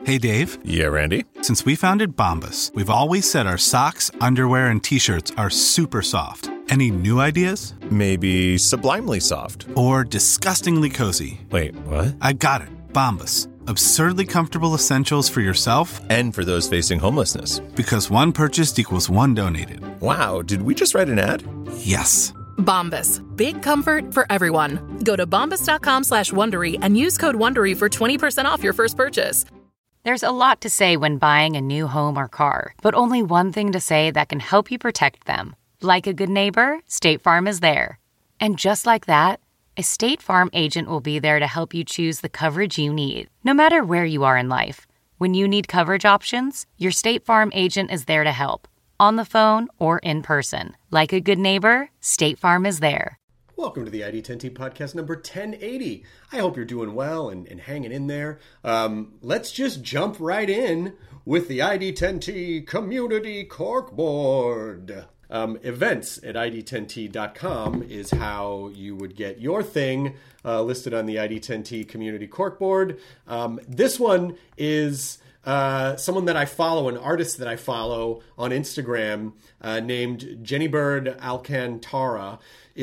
Hey, Dave. Yeah, Randy? Since we founded Bombas, we've always said our socks, underwear, and T-shirts are super soft. Any new ideas? Maybe sublimely soft. Or disgustingly cozy. Wait, what? I got it. Bombas. Absurdly comfortable essentials for yourself and for those facing homelessness. Because one purchased equals one donated. Wow, did we just write an ad? Yes. Bombas. Big comfort for everyone. Go to bombas.com/Wondery and use code WONDERY for 20% off your first purchase. There's a lot to say when buying a new home or car, but only one thing to say that can help you protect them. Like a good neighbor, State Farm is there. And just like that, a State Farm agent will be there to help you choose the coverage you need, no matter where you are in life. When you need coverage options, your State Farm agent is there to help, on the phone or in person. Like a good neighbor, State Farm is there. Welcome to the ID10T podcast number 1080. I hope you're doing well and hanging in there. Let's just jump right in with the ID10T Community Corkboard. Events at ID10T.com is how you would get your thing listed on the ID10T Community Corkboard. This one is someone that I follow, an artist that I follow on Instagram named Jenny Bird Alcantara.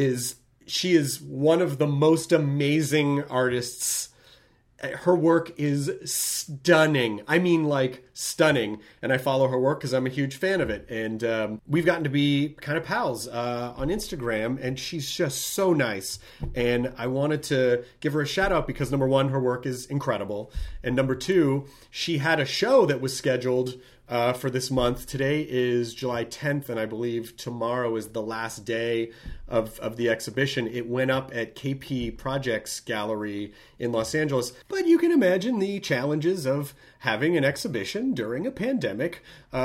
She is one of the most amazing artists. Her work is stunning. I mean, like, stunning. And I follow her work because I'm a huge fan of it. And we've gotten to be kind of pals on Instagram, and she's just so nice. And I wanted to give her a shout out because, number one, her work is incredible. And number two, she had a show that was scheduled for this month. Today is July 10th, and I believe tomorrow is the last day of the exhibition. It went up at KP Projects Gallery in Los Angeles. But you can imagine the challenges of having an exhibition during a pandemic.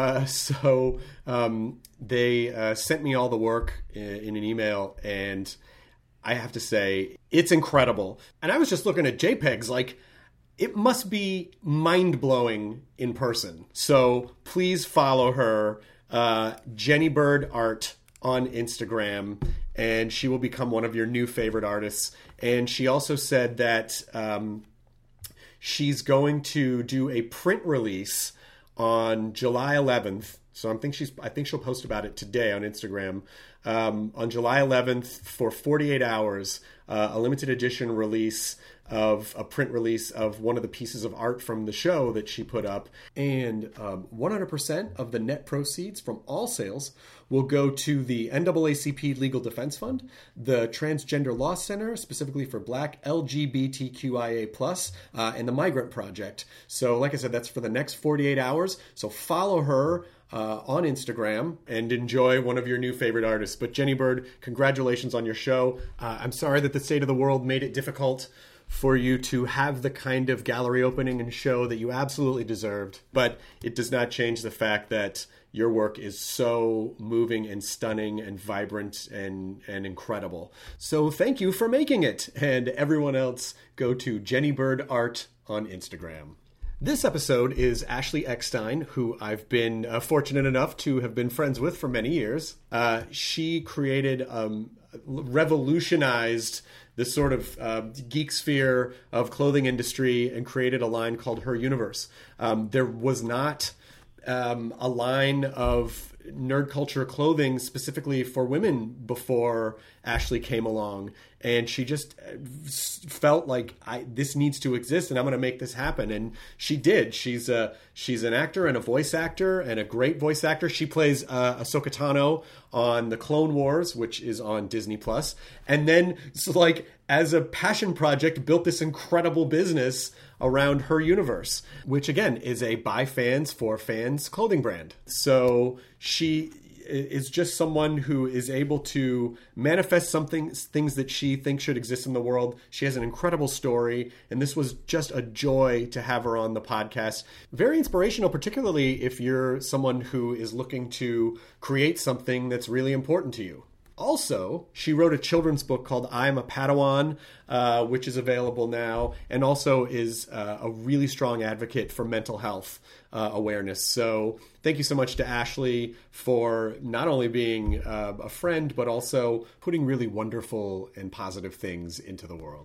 So they sent me all the work in an email, and I have to say, it's incredible. And I was just looking at JPEGs, like, it must be mind-blowing in person. So please follow her, Jenny Bird Art on Instagram, and she will become one of your new favorite artists. And she also said that she's going to do a print release on July 11th. So I think she'll post about it today on Instagram. On July 11th for 48 hours, a limited edition release of a print release of one of the pieces of art from the show that she put up. And 100% of the net proceeds from all sales will go to the NAACP Legal Defense Fund, the Transgender Law Center, specifically for Black LGBTQIA+, and the Migrant Project. So like I said, that's for the next 48 hours. So follow her on Instagram and enjoy one of your new favorite artists. But Jenny Bird, congratulations on your show. I'm sorry that the state of the world made it difficult for you to have the kind of gallery opening and show that you absolutely deserved. But it does not change the fact that your work is so moving and stunning and vibrant and incredible. So thank you for making it. And everyone else, go to Jenny Bird Art on Instagram. This episode is Ashley Eckstein, who I've been fortunate enough to have been friends with for many years. She created, revolutionized the sort of geek sphere of clothing industry and created a line called Her Universe. There was not a line of nerd culture clothing specifically for women before Ashley came along, and she just felt like this needs to exist and I'm going to make this happen. And she did. She's an actor and a voice actor and a great voice actor. She plays Ahsoka Tano on the Clone Wars, which is on Disney Plus. And then as a passion project, built this incredible business around Her Universe, which again is a by fans for fans clothing brand. So she is just someone who is able to manifest things that she thinks should exist in the world. She has an incredible story, and this was just a joy to have her on the podcast. Very inspirational, particularly if you're someone who is looking to create something that's really important to you. Also, she wrote a children's book called I'm a Padawan, which is available now, and also is a really strong advocate for mental health awareness. So thank you so much to Ashley for not only being a friend, but also putting really wonderful and positive things into the world.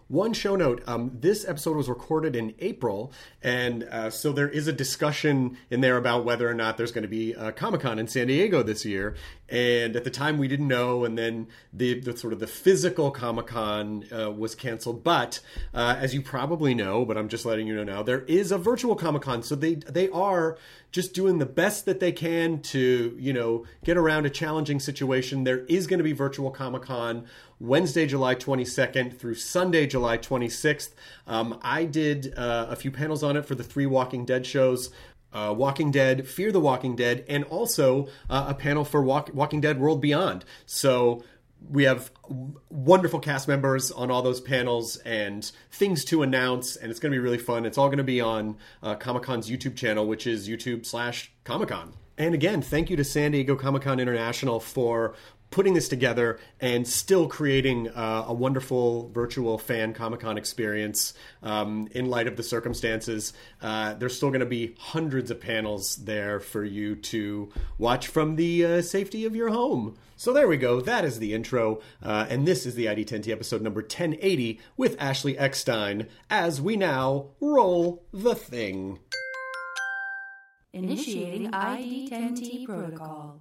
One show note, this episode was recorded in April, and so there is a discussion in there about whether or not there's going to be a Comic-Con in San Diego this year. And at the time we didn't know, and then the sort of the physical Comic-Con was canceled. But as you probably know, but I'm just letting you know now, there is a virtual Comic-Con. So they are just doing the best that they can to, you know, get around a challenging situation. There is going to be virtual Comic-Con Wednesday, July 22nd through Sunday, July 26th. I did a few panels on it for the 3 Walking Dead shows. Walking Dead, Fear the Walking Dead, and also a panel for Walking Dead World Beyond. So we have wonderful cast members on all those panels and things to announce, and it's going to be really fun. It's all going to be on Comic-Con's YouTube channel, which is YouTube/Comic-Con. And again, thank you to San Diego Comic-Con International for putting this together and still creating a wonderful virtual fan Comic-Con experience in light of the circumstances. There's still going to be hundreds of panels there for you to watch from the safety of your home. So there we go. That is the intro. And this is the ID10T episode number 1080 with Ashley Eckstein as we now roll the thing. Initiating ID10T protocol.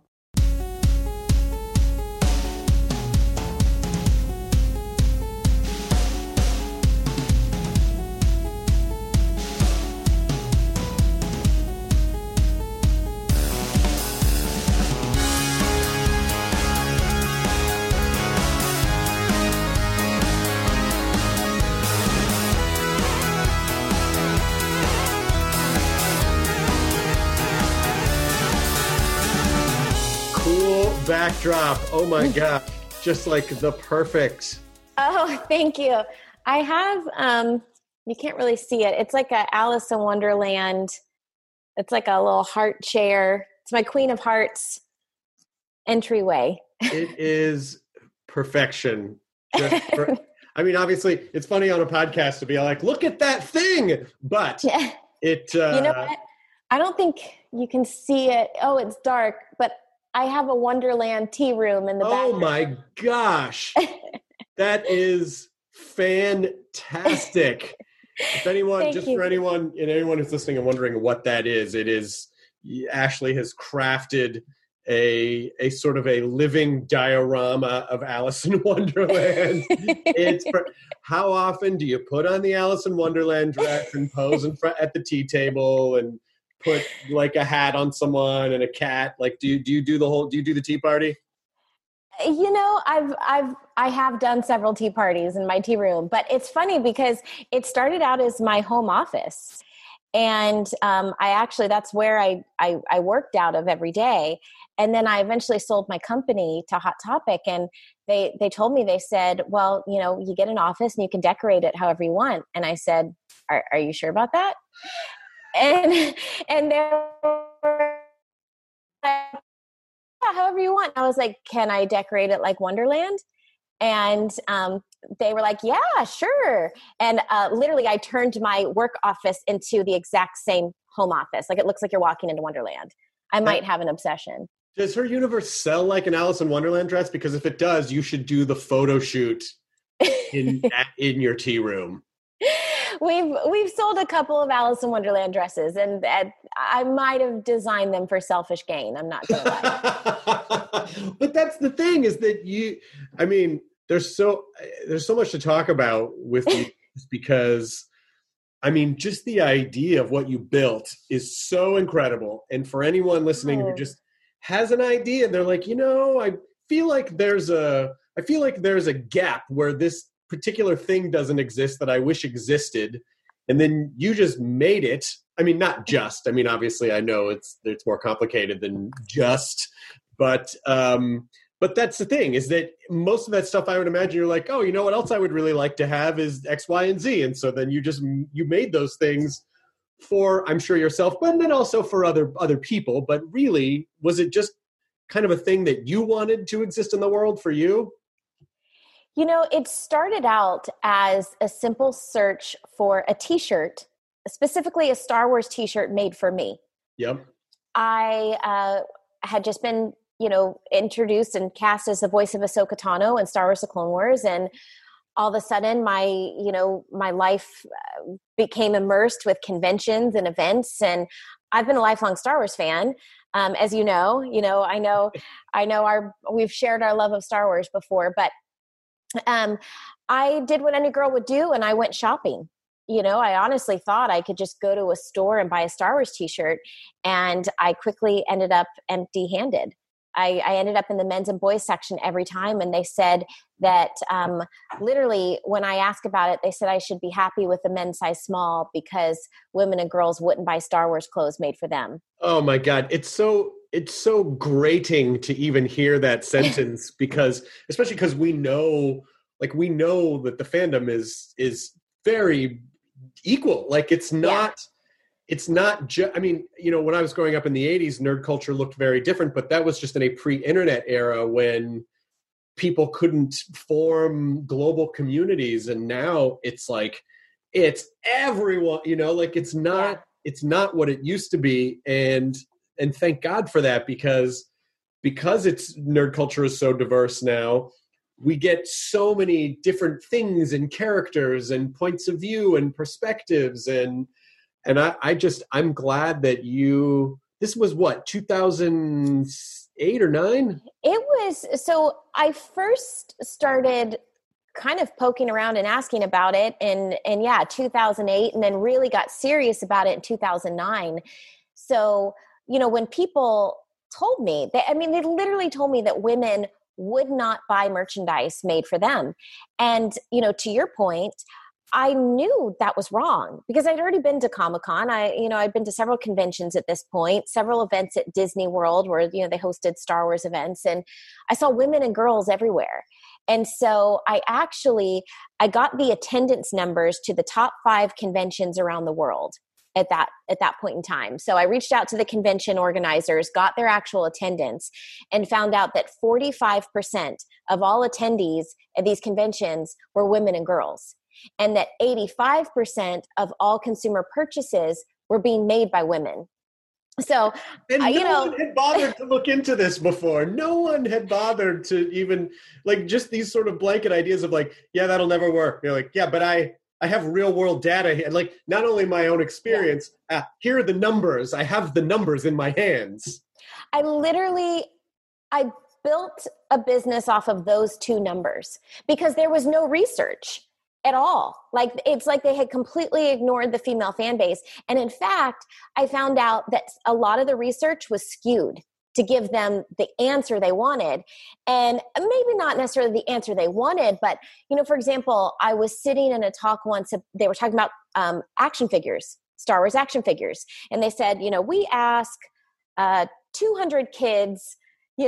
Backdrop. Oh my God. Just like the perfect. Oh, thank you. I have, you can't really see it. It's like a Alice in Wonderland. It's like a little heart chair. It's my Queen of Hearts entryway. It is perfection. I mean, obviously it's funny on a podcast to be like, look at that thing, but it, you know what? I don't think you can see it. Oh, it's dark, but I have a Wonderland tea room in the back. Oh my gosh. That is fantastic. If anyone, for anyone who's listening and wondering what that is, it is Ashley has crafted a sort of a living diorama of Alice in Wonderland. How often do you put on the Alice in Wonderland dress and pose in front at the tea table and put like a hat on someone and a cat? Like, do you do the tea party? You know, I have done several tea parties in my tea room, but it's funny because it started out as my home office. And that's where I worked out of every day. And then I eventually sold my company to Hot Topic, and they told me, they said, well, you know, you get an office and you can decorate it however you want. And I said, are you sure about that? And they were like, yeah, however you want. I was like, can I decorate it like Wonderland? And they were like, yeah, sure. And literally I turned my work office into the exact same home office. Like, it looks like you're walking into Wonderland. I might have an obsession. Does her universe sell like an Alice in Wonderland dress? Because if it does, you should do the photo shoot in your tea room. We've sold a couple of Alice in Wonderland dresses, and I might have designed them for selfish gain. I'm not going to lie. But that's the thing, is that there's so much to talk about with you, because I mean, just the idea of what you built is so incredible. And for anyone listening who just has an idea, they're like, you know, I feel like there's a gap where this particular thing doesn't exist that I wish existed. And then you just made it. I mean, not just, I mean, obviously I know it's more complicated than just, but that's the thing, is that most of that stuff, I would imagine you're like, oh, you know what else I would really like to have is X, Y, and Z. And so then you made those things for, I'm sure, yourself, but then also for other people. But really, was it just kind of a thing that you wanted to exist in the world for you? You know, it started out as a simple search for a t-shirt, specifically a Star Wars t-shirt made for me. Yep. I had just been, you know, introduced and cast as the voice of Ahsoka Tano in Star Wars: The Clone Wars. And all of a sudden my life became immersed with conventions and events. And I've been a lifelong Star Wars fan. As I know we've shared our love of Star Wars before, but I did what any girl would do, and I went shopping. I honestly thought I could just go to a store and buy a Star Wars t-shirt, and I quickly ended up empty-handed. I ended up in the men's and boys section every time, and they said that literally when I asked about it, they said I should be happy with the men's size small because women and girls wouldn't buy Star Wars clothes made for them. Oh my God. It's so grating to even hear that sentence especially because we know that the fandom is very equal. Like it's not just, when I was growing up in the 80s, nerd culture looked very different, but that was just in a pre-internet era when people couldn't form global communities. And now it's like, it's everyone, it's not what it used to be. And thank God for that, because it's nerd culture is so diverse now. We get so many different things and characters and points of view and perspectives. And I'm glad that this was what, 2008 or 9? It was, so I first started kind of poking around and asking about it in 2008, and then really got serious about it in 2009. So, when people told me they literally told me that women would not buy merchandise made for them. And, to your point, I knew that was wrong because I'd already been to Comic-Con. I'd been to several conventions at this point, several events at Disney World where, they hosted Star Wars events, and I saw women and girls everywhere. And so I got the attendance numbers to the top 5 conventions around the world at that point in time. So I reached out to the convention organizers, got their actual attendance, and found out that 45% of all attendees at these conventions were women and girls. And that 85% of all consumer purchases were being made by women. So, and no one had bothered to look into this before. No one had bothered to even just these sort of blanket ideas of that'll never work. You're like, yeah, but I have real world data here. Not only my own experience, here are the numbers. I have the numbers in my hands. I built a business off of those 2 numbers because there was no research at all. It's like they had completely ignored the female fan base. And in fact, I found out that a lot of the research was skewed to give them the answer they wanted. And maybe not necessarily the answer they wanted, but, for example, I was sitting in a talk once, they were talking about action figures, Star Wars action figures. And they said, we ask 200 kids,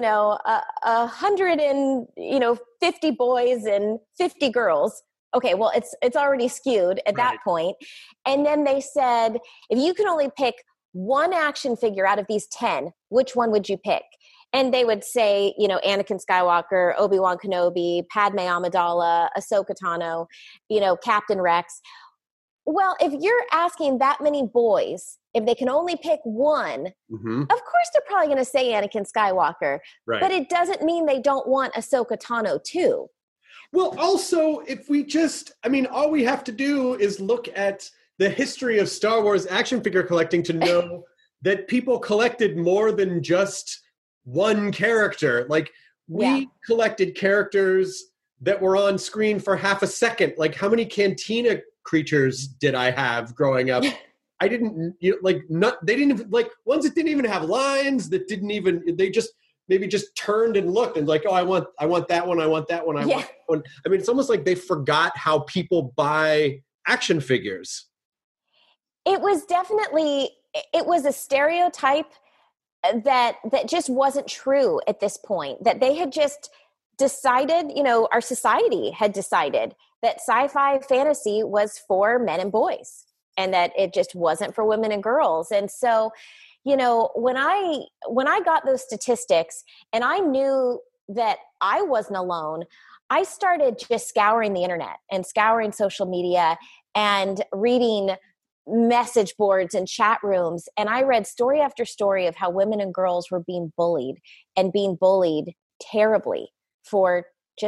150 boys and 50 girls. Okay, well, it's already skewed at that point. And then they said, if you could only pick one action figure out of these 10, which one would you pick? And they would say, Anakin Skywalker, Obi-Wan Kenobi, Padme Amidala, Ahsoka Tano, Captain Rex. Well, if you're asking that many boys, if they can only pick one, of course they're probably going to say Anakin Skywalker. Right. But it doesn't mean they don't want Ahsoka Tano too. Well, also, if we all we have to do is look at the history of Star Wars action figure collecting to know that people collected more than just one character. We collected characters that were on screen for half a second. How many Cantina creatures did I have growing up? I didn't, they didn't even, ones that didn't even have lines, that didn't even, they just maybe just turned and looked and I want that one, I want that one, I want that one. It's almost like they forgot how people buy action figures. It was a stereotype that just wasn't true at this point, that they had just decided, our society had decided that sci-fi fantasy was for men and boys and that it just wasn't for women and girls. And so, when I got those statistics and I knew that I wasn't alone, I started just scouring the internet and scouring social media and reading message boards and chat rooms. And I read story after story of how women and girls were being bullied and being bullied terribly for just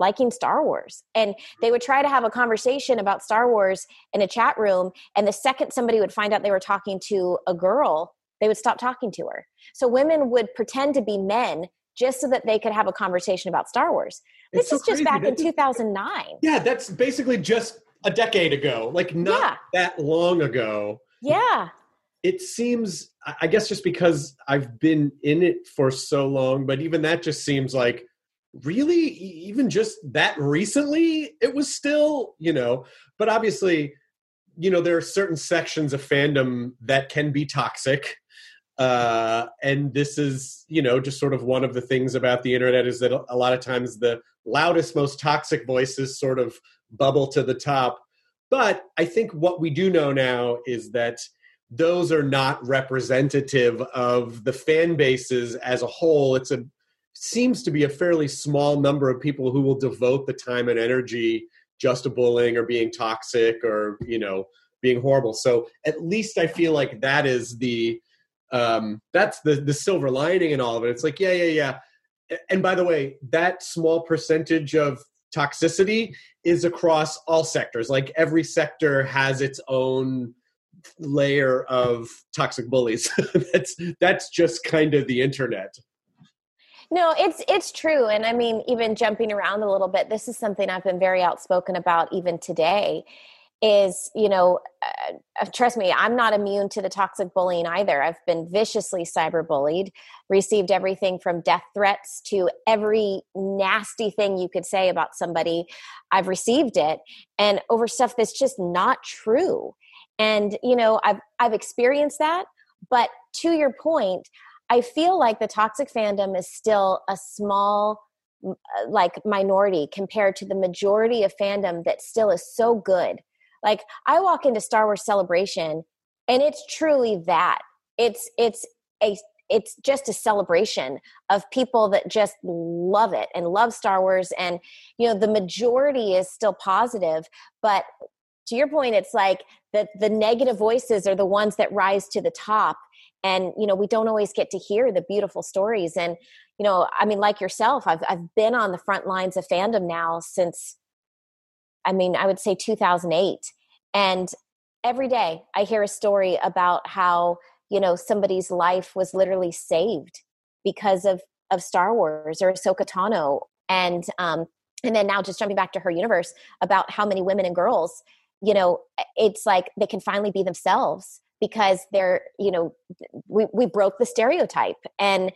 liking Star Wars. And they would try to have a conversation about Star Wars in a chat room. And the second somebody would find out they were talking to a girl, they would stop talking to her. So women would pretend to be men just so that they could have a conversation about Star Wars. This is just back in 2009. Yeah, that's basically just a decade ago, like not that long ago. Yeah. It seems, I guess just because I've been in it for so long, but even that just seems like really even just that recently it was still, but obviously, there are certain sections of fandom that can be toxic. And this is, just sort of one of the things about the internet is that a lot of times the loudest, most toxic voices sort of bubble to the top. But I think what we do know now is that those are not representative of the fan bases as a whole. Seems to be a fairly small number of people who will devote the time and energy just to bullying or being toxic or, being horrible. So at least I feel like that is that's the silver lining in all of it. It's like, yeah. And by the way, that small percentage of toxicity is across all sectors. Like every sector has its own layer of toxic bullies. That's just kind of the internet. No, it's true. And I mean, even jumping around a little bit, this is something I've been very outspoken about even today is, trust me, I'm not immune to the toxic bullying either. I've been viciously cyberbullied, received everything from death threats to every nasty thing you could say about somebody. I've received it, and over stuff that's just not true. And, I've experienced that. But to your point, I feel like the toxic fandom is still a small, minority compared to the majority of fandom that still is so good. Like I walk into Star Wars Celebration and it's truly that. It's just a celebration of people that just love it and love Star Wars. And, the majority is still positive, but to your point, it's like the negative voices are the ones that rise to the top. And, we don't always get to hear the beautiful stories. And, like yourself, I've been on the front lines of fandom now since, I would say 2008. And every day I hear a story about how, somebody's life was literally saved because of Star Wars or Ahsoka Tano. And then now just jumping back to her universe about how many women and girls, it's like they can finally be themselves because they're, we broke the stereotype. And,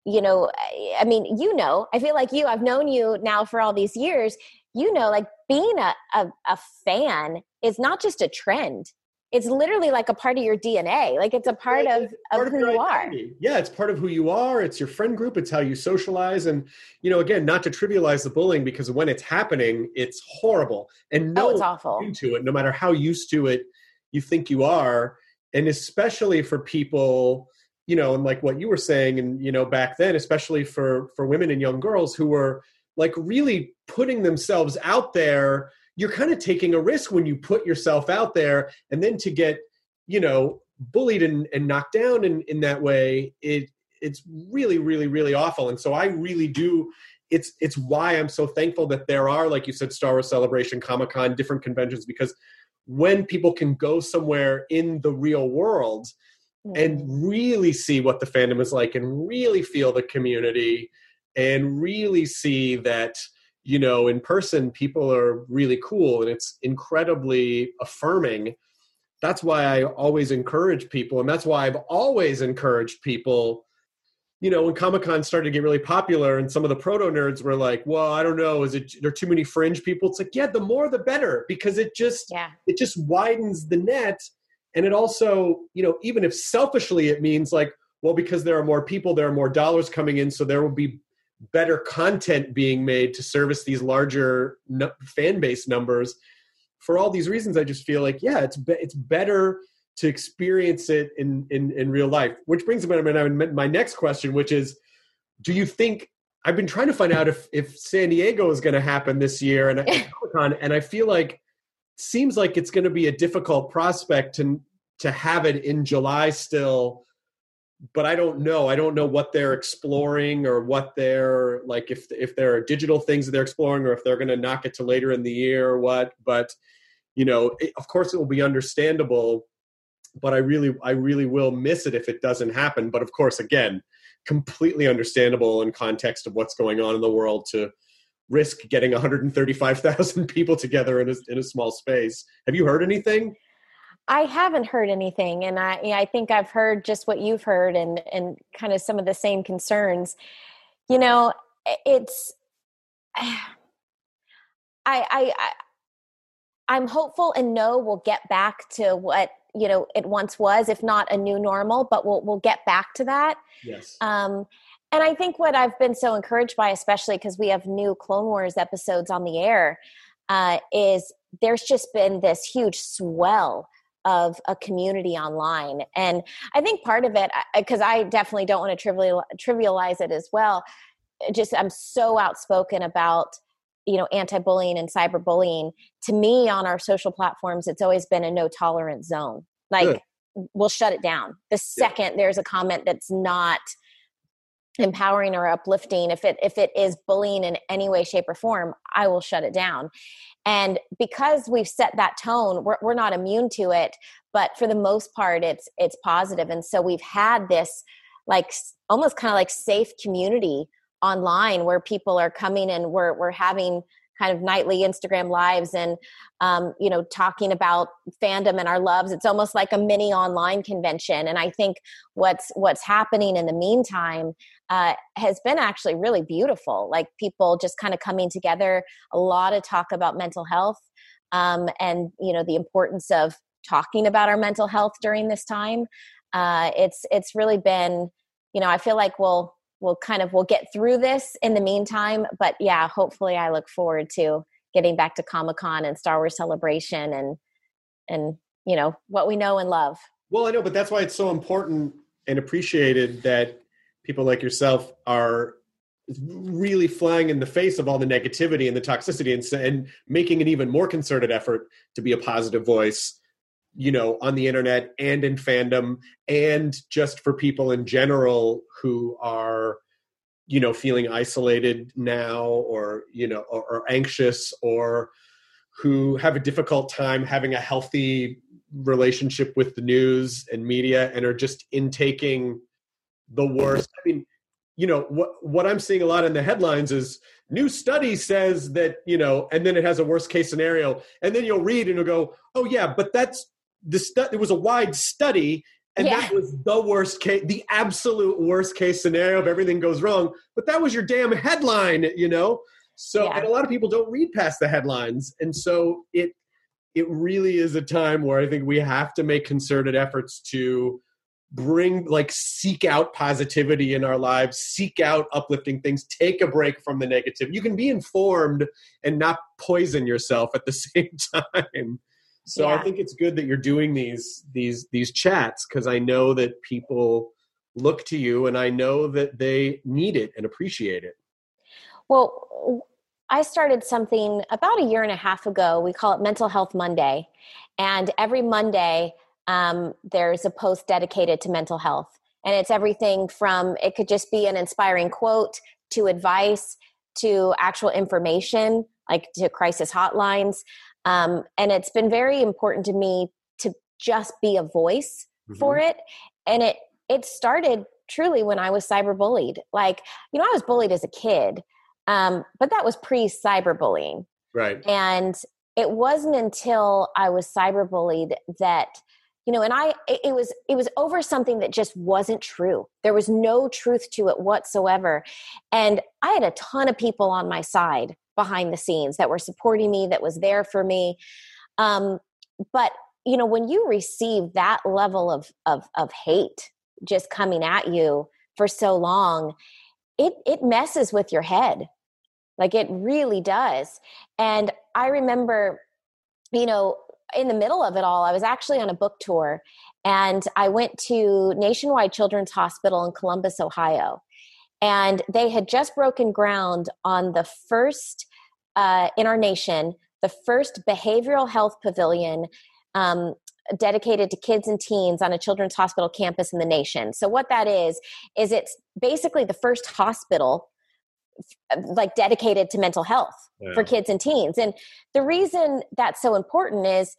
I feel like I've known you now for all these years, like being a fan is not just a trend. It's literally like a part of your DNA. Like it's a part of who you are. Yeah, it's part of who you are. It's your friend group. It's how you socialize. And, again, not to trivialize the bullying because when it's happening, it's horrible. And it's awful. Into it, no matter how used to it you think you are. And especially for people, and like what you were saying, and, back then, especially for women and young girls who were like really putting themselves out there, you're kind of taking a risk when you put yourself out there, and then to get, bullied and knocked down in that way, it's really, really, really awful. And so I really do, it's why I'm so thankful that there are, like you said, Star Wars Celebration, Comic-Con, different conventions, because when people can go somewhere in the real world and really see what the fandom is like and really feel the community and really see that, in person, people are really cool and it's incredibly affirming. That's why I always encourage people. And that's why I've always encouraged people, when Comic-Con started to get really popular and some of the proto nerds were like, well, I don't know, there too many fringe people? It's like, yeah, the more the better, because it just widens the net. And it also, even if selfishly it means like, well, because there are more people, there are more dollars coming in, so there will be better content being made to service these larger fan base numbers. For all these reasons, I just feel like, yeah, it's better to experience it in real life. Which brings me to my next question, which is, do you think, I've been trying to find out if San Diego is going to happen this year and Comic-Con, and I feel like seems like it's going to be a difficult prospect to have it in July still. but I don't know. I don't know what they're exploring or what they're like, if there are digital things that they're exploring or if they're going to knock it to later in the year or what. But, of course it will be understandable, but I really will miss it if it doesn't happen. But of course, again, completely understandable in context of what's going on in the world to risk getting 135,000 people together in a small space. Have you heard anything? I haven't heard anything. And I think I've heard just what you've heard and kind of some of the same concerns. It's, I'm hopeful and know we'll get back to what, it once was, if not a new normal, but we'll get back to that. Yes. And I think what I've been so encouraged by, especially because we have new Clone Wars episodes on the air, is there's just been this huge swell of a community online. And I think part of it, because I definitely don't want to trivialize it as well, I'm so outspoken about, anti-bullying and cyberbullying. To me, on our social platforms, it's always been a no tolerance zone. Like, Good. We'll shut it down the second there's a comment that's not empowering or uplifting. If it is bullying in any way, shape, or form, I will shut it down. And because we've set that tone, we're not immune to it, but for the most part, it's positive. And so we've had this like almost kind of like safe community online where people are coming and we're having kind of nightly Instagram lives and, talking about fandom and our loves. It's almost like a mini online convention. And I think what's happening in the meantime has been actually really beautiful. Like people just kind of coming together, a lot of talk about mental health and, the importance of talking about our mental health during this time. It's really been, I feel like we'll get through this in the meantime, but yeah, hopefully I look forward to getting back to Comic-Con and Star Wars Celebration and what we know and love. Well, I know, but that's why it's so important and appreciated that people like yourself are really flying in the face of all the negativity and the toxicity and making an even more concerted effort to be a positive voice, on the internet and in fandom and just for people in general who are, feeling isolated now or anxious or who have a difficult time having a healthy relationship with the news and media and are just intaking the worst. I mean, what I'm seeing a lot in the headlines is new study says that, and then it has a worst case scenario. And then you'll read and you'll go, oh yeah, but that's it was a wide study. And that was the worst case, the absolute worst case scenario if everything goes wrong. But that was your damn headline, So, and a lot of people don't read past the headlines. And so it really is a time where I think we have to make concerted efforts to seek out positivity in our lives, seek out uplifting things, take a break from the negative. You can be informed and not poison yourself at the same time. So I think it's good that you're doing these chats because I know that people look to you and I know that they need it and appreciate it. Well, I started something about a year and a half ago. We call it Mental Health Monday. And every Monday, there's a post dedicated to mental health. And it's everything from, it could just be an inspiring quote to advice to actual information, like to crisis hotlines. And it's been very important to me to just be a voice for it. And it started truly when I was cyberbullied. Like, I was bullied as a kid, but that was pre-cyberbullying. Right. And it wasn't until I was cyberbullied that, and it was over something that just wasn't true. There was no truth to it whatsoever. And I had a ton of people on my side behind the scenes that were supporting me, that was there for me. But, when you receive that level of hate just coming at you for so long, it messes with your head. Like it really does. And I remember, in the middle of it all, I was actually on a book tour and I went to Nationwide Children's Hospital in Columbus, Ohio. And they had just broken ground on the first, in our nation, the first behavioral health pavilion dedicated to kids and teens on a children's hospital campus in the nation. So what that is it's basically the first hospital like dedicated to mental health for kids and teens. And the reason that's so important is,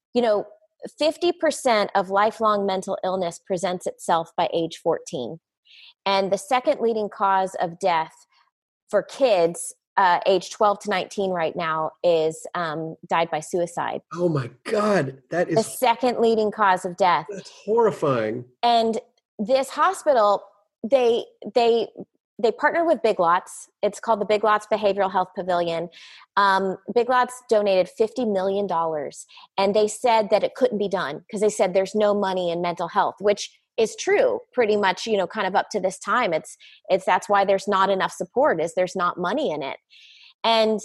50% of lifelong mental illness presents itself by age 14. And the second leading cause of death for kids age 12 to 19 right now is died by suicide. Oh my God. That is the second leading cause of death. That's horrifying. And this hospital, they partnered with Big Lots. It's called the Big Lots Behavioral Health Pavilion. Big Lots donated $50 million. And they said that it couldn't be done because they said there's no money in mental health, which is true pretty much, kind of up to this time. It's that's why there's not enough support, is there's not money in it. And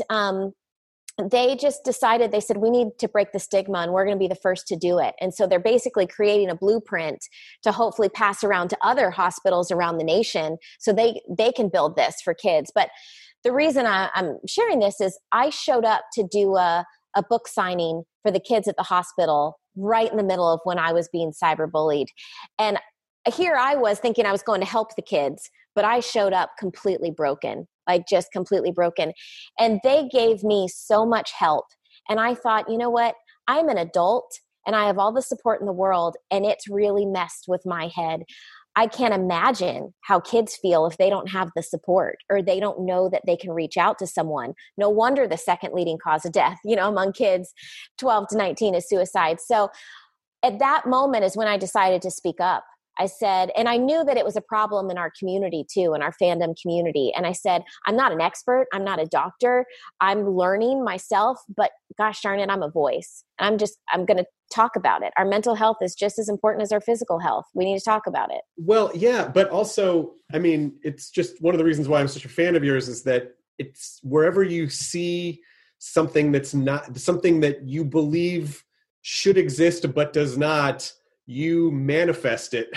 they just decided, they said, we need to break the stigma and we're going to be the first to do it. And so they're basically creating a blueprint to hopefully pass around to other hospitals around the nation so they can build this for kids. But the reason I'm sharing this is I showed up to do a book signing for the kids at the hospital right in the middle of when I was being cyberbullied. And here I was thinking I was going to help the kids, but I showed up completely broken, like just completely broken. And they gave me so much help. And I thought, you know what? I'm an adult and I have all the support in the world, and it's really messed with my head. I can't imagine how kids feel if they don't have the support or they don't know that they can reach out to someone. No wonder the second leading cause of death, among kids 12 to 19 is suicide. So at that moment is when I decided to speak up. I said, and I knew that it was a problem in our community too, in our fandom community. And I said, I'm not an expert. I'm not a doctor. I'm learning myself, but gosh darn it, I'm a voice. I'm going to talk about it. Our mental health is just as important as our physical health. We need to talk about it. Well, yeah, but also, it's just one of the reasons why I'm such a fan of yours is that it's wherever you see something that's not something that you believe should exist, but does not, you manifest it.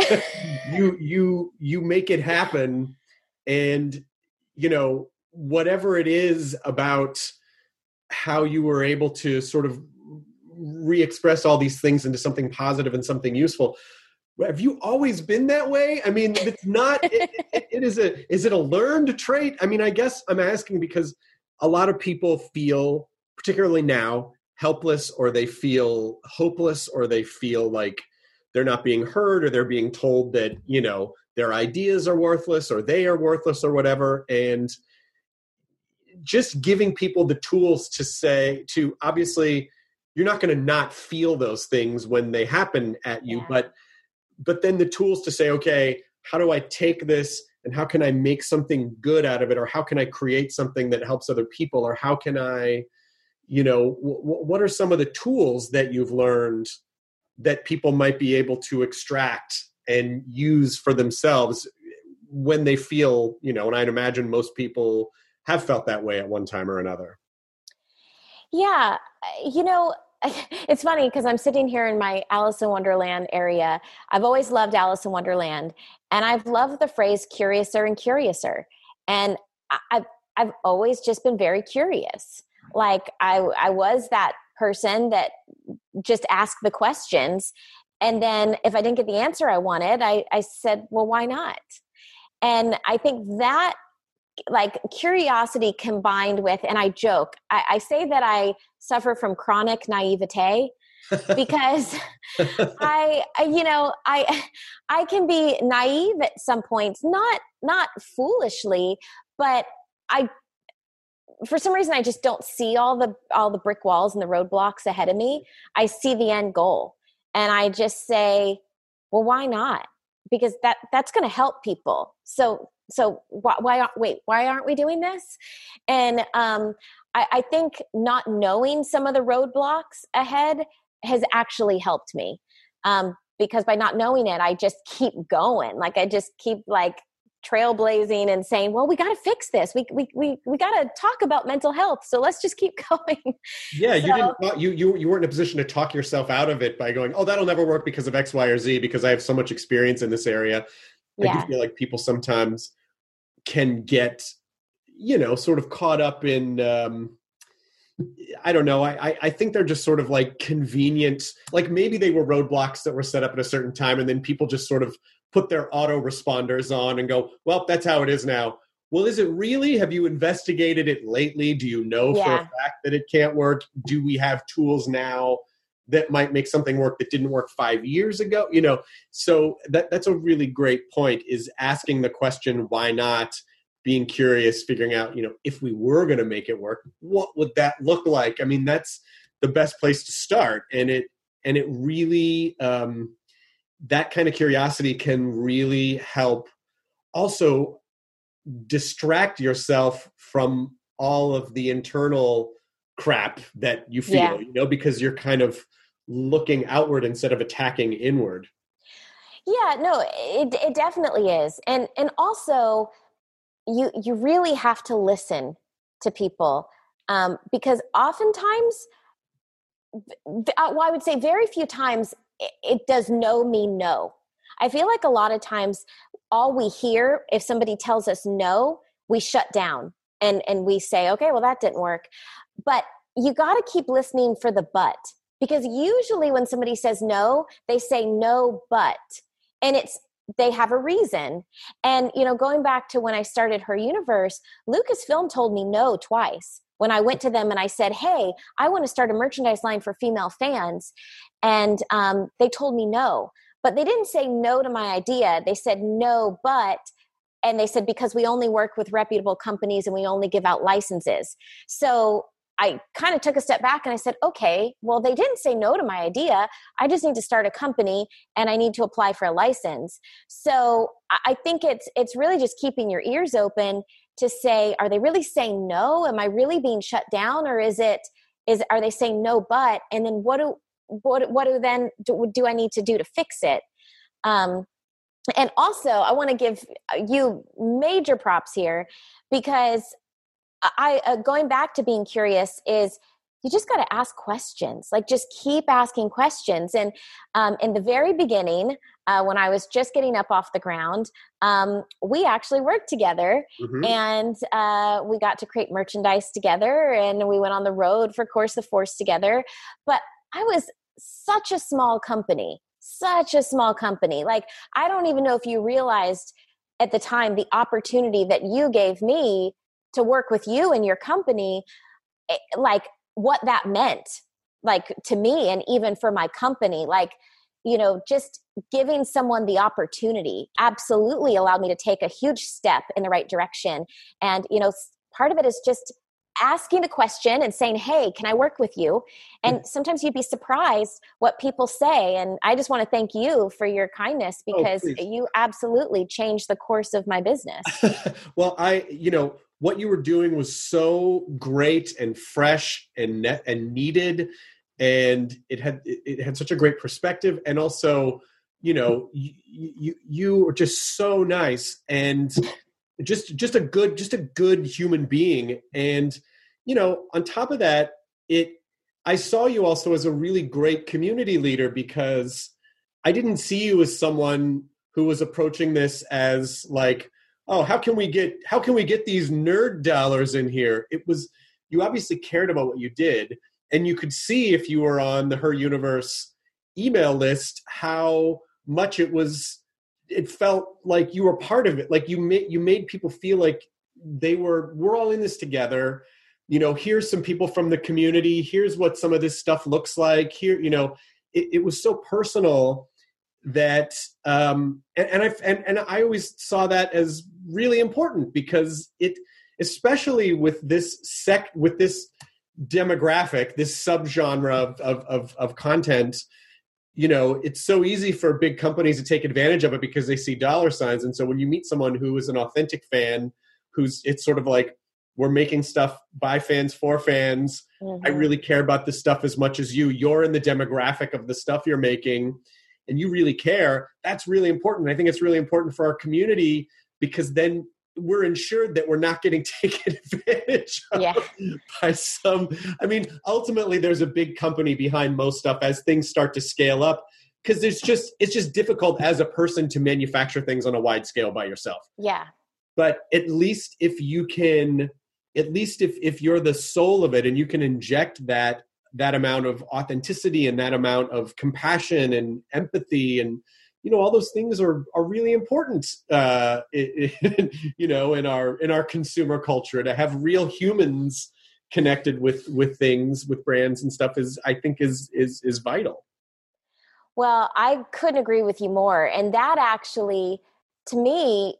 you make it happen. And, whatever it is about how you were able to sort of re-express all these things into something positive and something useful. Have you always been that way? It's not, is it a learned trait? I guess I'm asking because a lot of people feel, particularly now, helpless, or they feel hopeless, or they feel like they're not being heard, or they're being told that, their ideas are worthless, or they are worthless, or whatever. And just giving people the tools to obviously, you're not going to not feel those things when they happen at you, but then the tools to say, okay, how do I take this and how can I make something good out of it? Or how can I create something that helps other people? Or how can I, what are some of the tools that you've learned that people might be able to extract and use for themselves when they feel, and I'd imagine most people have felt that way at one time or another. Yeah. It's funny because I'm sitting here in my Alice in Wonderland area. I've always loved Alice in Wonderland, and I've loved the phrase curiouser and curiouser. And I've always just been very curious. Like I was that person that just asked the questions. And then if I didn't get the answer I wanted, I said, well, why not? And I think that like curiosity combined with, and I joke, I say that I suffer from chronic naivete because I can be naive at some points, not foolishly, but for some reason, I just don't see all the brick walls and the roadblocks ahead of me. I see the end goal, and I just say, well, why not? Because that's going to help people. So why aren't we doing this? And I think not knowing some of the roadblocks ahead has actually helped me, because by not knowing it, I just keep going. Like I just keep like trailblazing and saying, well, we got to fix this. We got to talk about mental health. So let's just keep going. Yeah. You weren't in a position to talk yourself out of it by going, oh, that'll never work because of X, Y, or Z, because I have so much experience in this area. I do feel like people sometimes can get, sort of caught up in, I don't know. I think they're just sort of like convenient, like maybe they were roadblocks that were set up at a certain time and then people just sort of put their auto responders on and go, well, that's how it is now. Well, is it really? Have you investigated it lately? Do you know for a fact that it can't work? Do we have tools now that might make something work that didn't work 5 years ago? You know, so that's a really great point, is asking the question, why not? Being curious, figuring out, you know, if we were going to make it work, what would that look like? I mean, that's the best place to start. And it really, that kind of curiosity can really help also distract yourself from all of the internal crap that you feel, you know, because you're kind of looking outward instead of attacking inward. Yeah, no, it definitely is. And also you really have to listen to people, because oftentimes, well, I would say very few times it does no mean no. I feel like a lot of times all we hear, if somebody tells us no, we shut down and we say, okay, well, that didn't work. But you got to keep listening for the but, because usually when somebody says no, they say no, but, and they have a reason. And, you know, going back to when I started Her Universe, Lucasfilm told me no twice. When I went to them and I said, hey, I want to start a merchandise line for female fans. And they told me no. But they didn't say no to my idea. They said no, but, and they said, because we only work with reputable companies and we only give out licenses. So I kind of took a step back and I said, okay, well, they didn't say no to my idea. I just need to start a company and I need to apply for a license. So I think it's really just keeping your ears open to say, are they really saying no? Am I really being shut down? Or are they saying no, but, and then what do I need to do to fix it? And also I want to give you major props here, because going back to being curious is you just got to ask questions. Like, just keep asking questions. And in the very beginning, when I was just getting up off the ground, we actually worked together, and we got to create merchandise together, and we went on the road for Course the Force together. But I was such a small company. Like, I don't even know if you realized at the time the opportunity that you gave me to work with you and your company, like what that meant, like to me and even for my company. Like, you know, just giving someone the opportunity absolutely allowed me to take a huge step in the right direction. And, you know, part of it is just asking the question and saying, hey, can I work with you? And sometimes you'd be surprised what people say. And I just want to thank you for your kindness, because you absolutely changed the course of my business. Well, what you were doing was so great and fresh and needed. And it had such a great perspective. And also, you know, you were just so nice and just a good human being. And, you know, on top of that, I saw you also as a really great community leader, because I didn't see you as someone who was approaching this as like, oh, how can we get these nerd dollars in here? It was, you obviously cared about what you did, and you could see if you were on the Her Universe email list how much it felt like you were part of it. Like you made people feel like we're all in this together. You know, here's some people from the community. Here's what some of this stuff looks like. Here, you know, it was so personal that, and I always saw that as really important, because especially with this demographic, this subgenre of content, you know, it's so easy for big companies to take advantage of it because they see dollar signs. And so when you meet someone who is an authentic fan, it's sort of like, we're making stuff by fans for fans. I really care about this stuff as much as you. You're in the demographic of the stuff you're making, and you really care. That's really important. I think it's really important for our community, because then we're ensured that we're not getting taken advantage of by some. I mean, ultimately, there's a big company behind most stuff as things start to scale up, because it's just difficult as a person to manufacture things on a wide scale by yourself. Yeah. But at least if you can at least if you're the soul of it and you can inject that amount of authenticity and that amount of compassion and empathy and, all those things are really important, in our consumer culture. To have real humans connected with things, with brands and stuff is vital. Well, I couldn't agree with you more. And that actually, to me,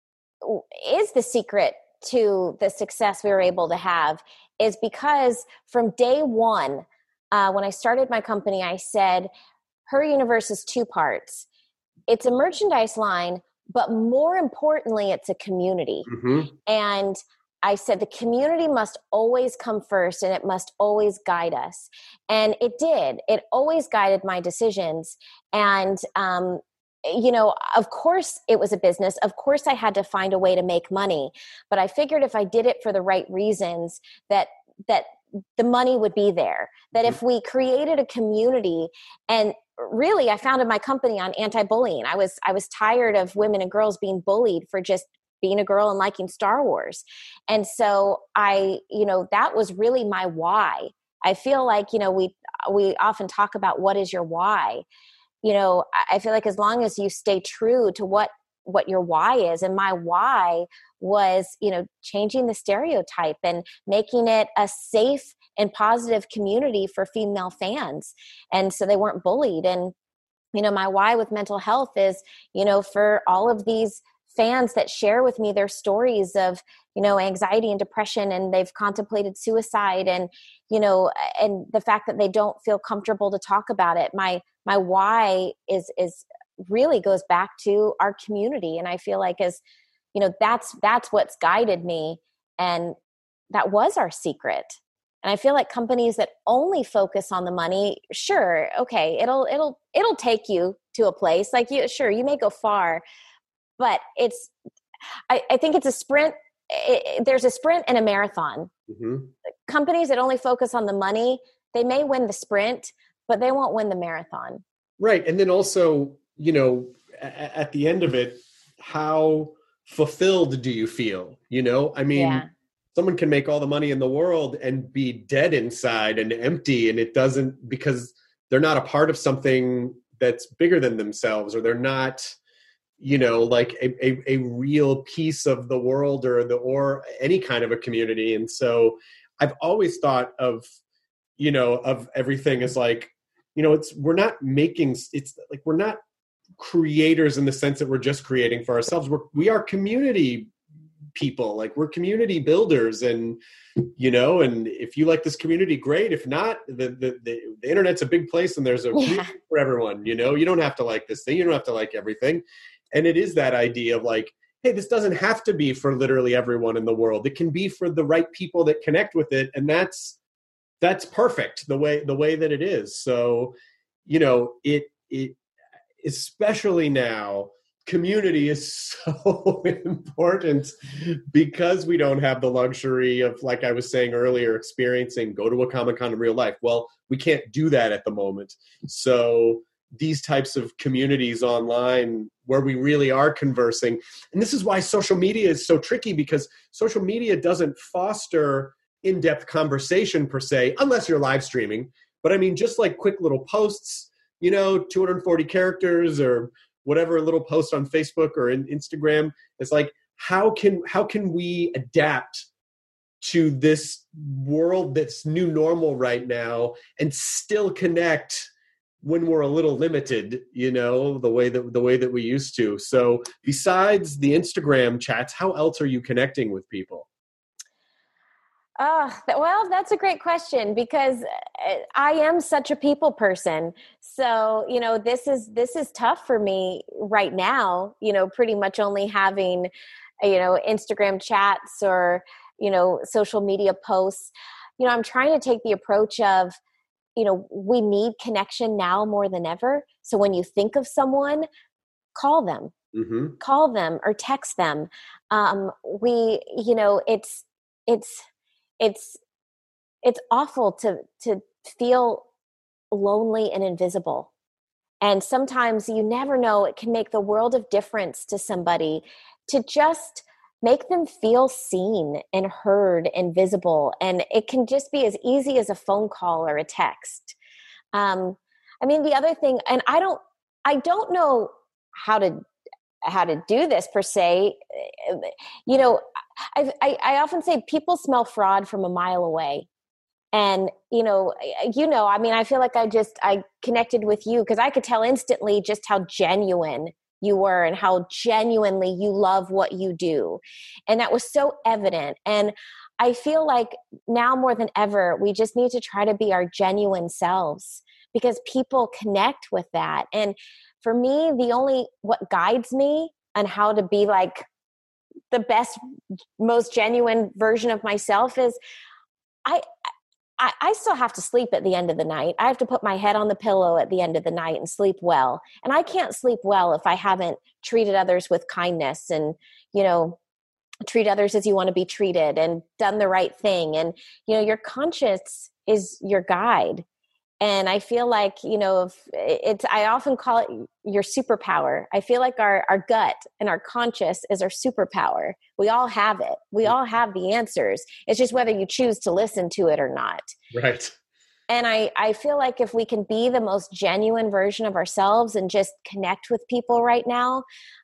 is the secret to the success we were able to have, is because from day one, when I started my company, I said, Her Universe is 2 parts. It's a merchandise line, but more importantly, it's a community. Mm-hmm. And I said the community must always come first and it must always guide us. And it did. It always guided my decisions. And, of course it was a business. Of course I had to find a way to make money. But I figured if I did it for the right reasons, that the money would be there. That if we created a community, and really I founded my company on anti-bullying. I was tired of women and girls being bullied for just being a girl and liking Star Wars. And so that was really my why. I feel like, we often talk about what is your why. I feel like as long as you stay true to what your why is, and my why was, changing the stereotype and making it a safe and positive community for female fans. And so they weren't bullied. And, my why with mental health is, for all of these fans that share with me their stories of, anxiety and depression, and they've contemplated suicide, and, and the fact that they don't feel comfortable to talk about it. My why is really goes back to our community. And I feel like that's what's guided me. And that was our secret. And I feel like companies that only focus on the money, sure, okay, it'll take you to a place. Like you may go far, but I think it's a sprint. There's a sprint and a marathon. Mm-hmm. Companies that only focus on the money, they may win the sprint, but they won't win the marathon. Right. And then also, at the end of it, how fulfilled do you feel? Someone can make all the money in the world and be dead inside and empty, and it doesn't, because they're not a part of something that's bigger than themselves, or they're not, like a real piece of the world or any kind of a community. And so I've always thought of everything as like, we're not creators in the sense that we're just creating for ourselves. We are community people. Like, we're community builders, and and if you like this community, great. If not, the internet's a big place, and there's a community for everyone. You don't have to like this thing, you don't have to like everything. And it is that idea of like, hey, this doesn't have to be for literally everyone in the world. It can be for the right people that connect with it, and that's perfect the way that it is. So it especially now, community is so important, because we don't have the luxury of, like I was saying earlier, go to a Comic-Con in real life. Well, we can't do that at the moment. So these types of communities online where we really are conversing, and this is why social media is so tricky, because social media doesn't foster in-depth conversation per se, unless you're live streaming. But I mean, just like quick little posts, 240 characters or whatever, a little post on Facebook or in Instagram. It's like, how can we adapt to this world that's new normal right now and still connect when we're a little limited, the way that we used to. So besides the Instagram chats, how else are you connecting with people? Well, that's a great question, because I am such a people person. So, this is tough for me right now, pretty much only having, Instagram chats or, social media posts. I'm trying to take the approach of, we need connection now more than ever. So when you think of someone, call them, call them or text them. It's awful to feel lonely and invisible. And sometimes you never know, it can make the world of difference to somebody to just make them feel seen and heard and visible. And it can just be as easy as a phone call or a text. I mean, the other thing, and I don't know how to do this per se. You know, I often say people smell fraud from a mile away. And, I mean, I feel like I connected with you because I could tell instantly just how genuine you were and how genuinely you love what you do. And that was so evident. And I feel like now more than ever, we just need to try to be our genuine selves because people connect with that. And for me, what guides me on how to be like the best, most genuine version of myself is I still have to sleep at the end of the night. I have to put my head on the pillow at the end of the night and sleep well. And I can't sleep well if I haven't treated others with kindness and, treat others as you want to be treated and done the right thing. And, your conscience is your guide. And I feel like, I often call it your superpower. I feel like our gut and our conscious is our superpower. We all have it. We all have the answers. It's just whether you choose to listen to it or not. Right. And I feel like if we can be the most genuine version of ourselves and just connect with people right now,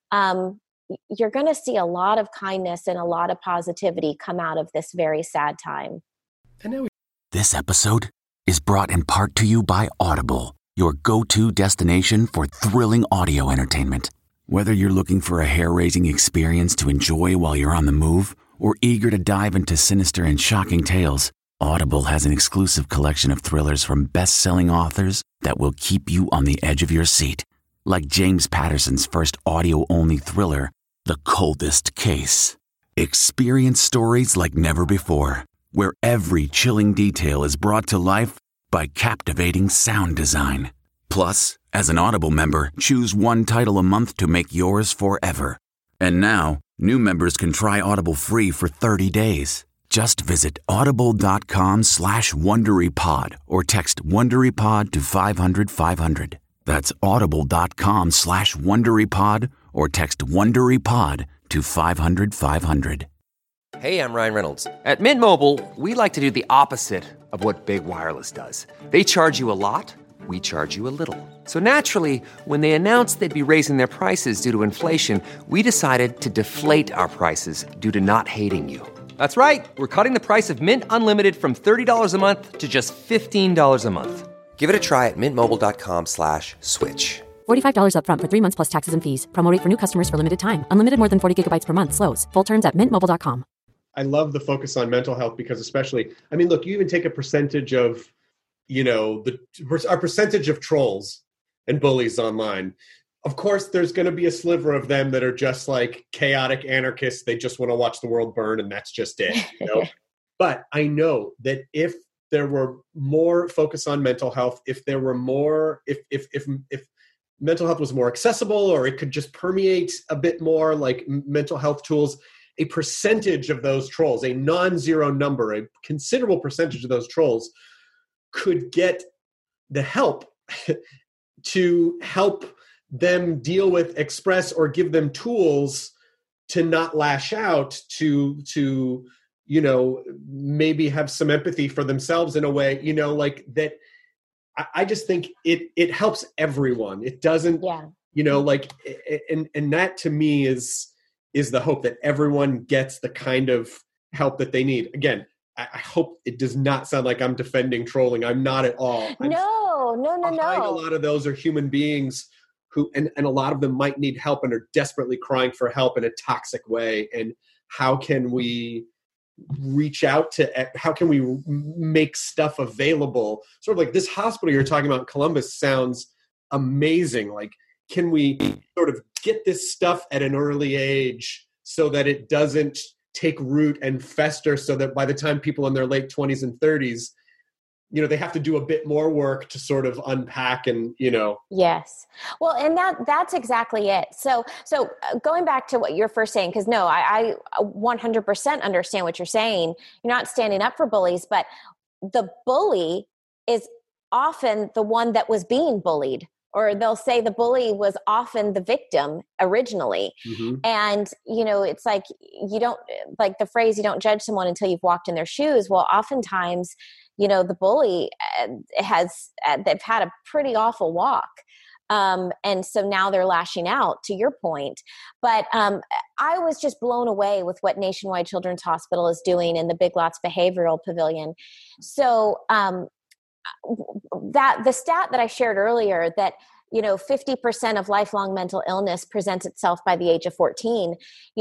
you're going to see a lot of kindness and a lot of positivity come out of this very sad time. This episode is brought in part to you by Audible, your go-to destination for thrilling audio entertainment. Whether you're looking for a hair-raising experience to enjoy while you're on the move or eager to dive into sinister and shocking tales, Audible has an exclusive collection of thrillers from best-selling authors that will keep you on the edge of your seat. Like James Patterson's first audio-only thriller, The Coldest Case. Experience stories like never before, where every chilling detail is brought to life by captivating sound design. Plus, as an Audible member, choose one title a month to make yours forever. And now, new members can try Audible free for 30 days. Just visit audible.com/WonderyPod or text WonderyPod to 500-500. That's audible.com/WonderyPod or text WonderyPod to 500-500. Hey, I'm Ryan Reynolds. At Mint Mobile, we like to do the opposite of what Big Wireless does. They charge you a lot, we charge you a little. So naturally, when they announced they'd be raising their prices due to inflation, we decided to deflate our prices due to not hating you. That's right. We're cutting the price of Mint Unlimited from $30 a month to just $15 a month. Give it a try at mintmobile.com/switch. $45 up front for 3 months plus taxes and fees. Promo rate for new customers for limited time. Unlimited more than 40 gigabytes per month. Slows full terms at mintmobile.com. I love the focus on mental health because especially, I mean, look, you even take a percentage of, our percentage of trolls and bullies online. Of course, there's going to be a sliver of them that are just like chaotic anarchists. They just want to watch the world burn and that's just it. But I know that if there were more focus on mental health, if there were more, if mental health was more accessible or it could just permeate a bit more like mental health tools, a percentage of those trolls, a non-zero number, a considerable percentage of those trolls could get the help to help them deal with, express, or give them tools to not lash out, to maybe have some empathy for themselves in a way, like that. I just think it helps everyone. It doesn't, and that to me is the hope that everyone gets the kind of help that they need. Again, I hope it does not sound like I'm defending trolling. I'm not at all. No. A lot of those are human beings who, and a lot of them might need help and are desperately crying for help in a toxic way. And how can we reach out to, how can we make stuff available? Sort of like this hospital you're talking about in Columbus sounds amazing. Like, can we sort of get this stuff at an early age so that it doesn't take root and fester, so that by the time people in their late 20s and 30s, they have to do a bit more work to sort of unpack and, Yes. Well, and that's exactly it. So going back to what you're first saying, because no, I 100% understand what you're saying. You're not standing up for bullies, but the bully is often the one that was being bullied. or they'll say the bully was often the victim originally. Mm-hmm. And, it's like, you don't, like the phrase, you don't judge someone until you've walked in their shoes. Well, oftentimes, the bully they've had a pretty awful walk. And so now they're lashing out, to your point. But I was just blown away with what Nationwide Children's Hospital is doing in the Big Lots Behavioral Pavilion. So that the stat that I shared earlier, that 50% of lifelong mental illness presents itself by the age of 14.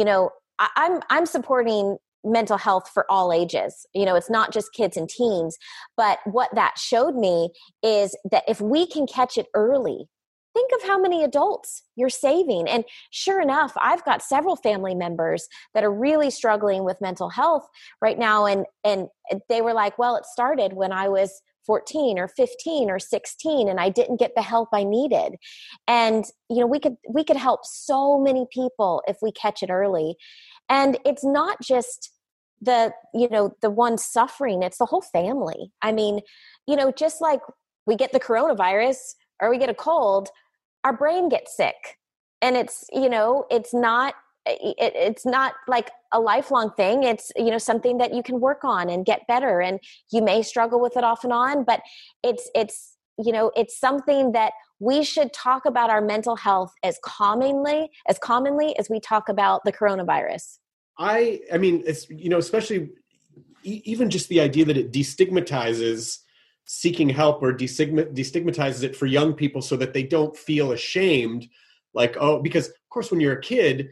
I'm supporting mental health for all ages. It's not just kids and teens. But what that showed me is that if we can catch it early, think of how many adults you're saving. And sure enough, I've got several family members that are really struggling with mental health right now. And they were like, well, it started when I was 14 or 15 or 16, and I didn't get the help I needed. And, we could help so many people if we catch it early. And it's not just the one suffering, it's the whole family. I mean, just like we get the coronavirus or we get a cold, our brain gets sick. And it's not like a lifelong thing. It's, something that you can work on and get better. And you may struggle with it off and on, but it's something that we should talk about our mental health as commonly as we talk about the coronavirus. I mean, it's, especially even just the idea that it destigmatizes seeking help, or destigmatizes it for young people so that they don't feel ashamed. Like, because of course, when you're a kid,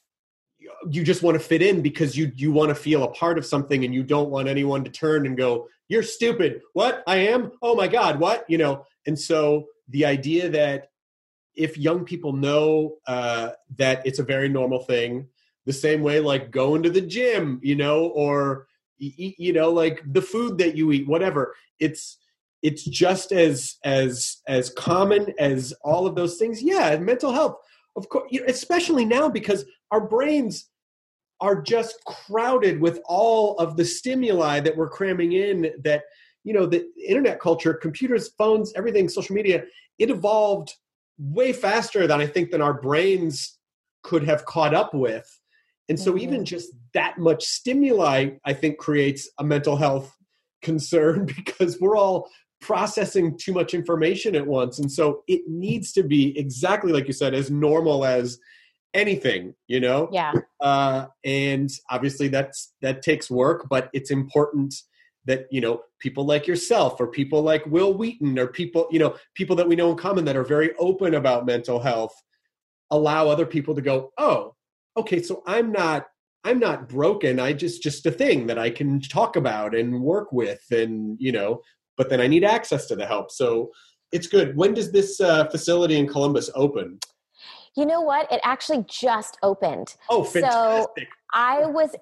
you just want to fit in because you want to feel a part of something, and you don't want anyone to turn and go, "You're stupid." What? I am? Oh my God, what? And so the idea that if young people know that it's a very normal thing, the same way like going to the gym, or like the food that you eat, whatever, it's just as common as all of those things. Yeah, mental health, of course, especially now because our brains are just crowded with all of the stimuli that we're cramming in, that, the internet culture, computers, phones, everything, social media, it evolved way faster than I think than our brains could have caught up with. And so even just that much stimuli, I think, creates a mental health concern because we're all processing too much information at once. And so it needs to be, exactly like you said, as normal as anything, Yeah. And obviously that takes work, but it's important that, people like yourself, or people like Will Wheaton, or people that we know in common that are very open about mental health, allow other people to go, oh, okay, so I'm not broken. I just a thing that I can talk about and work with, and, but then I need access to the help. So it's good. When does this facility in Columbus open? You know what? It actually just opened. Oh, fantastic. So I was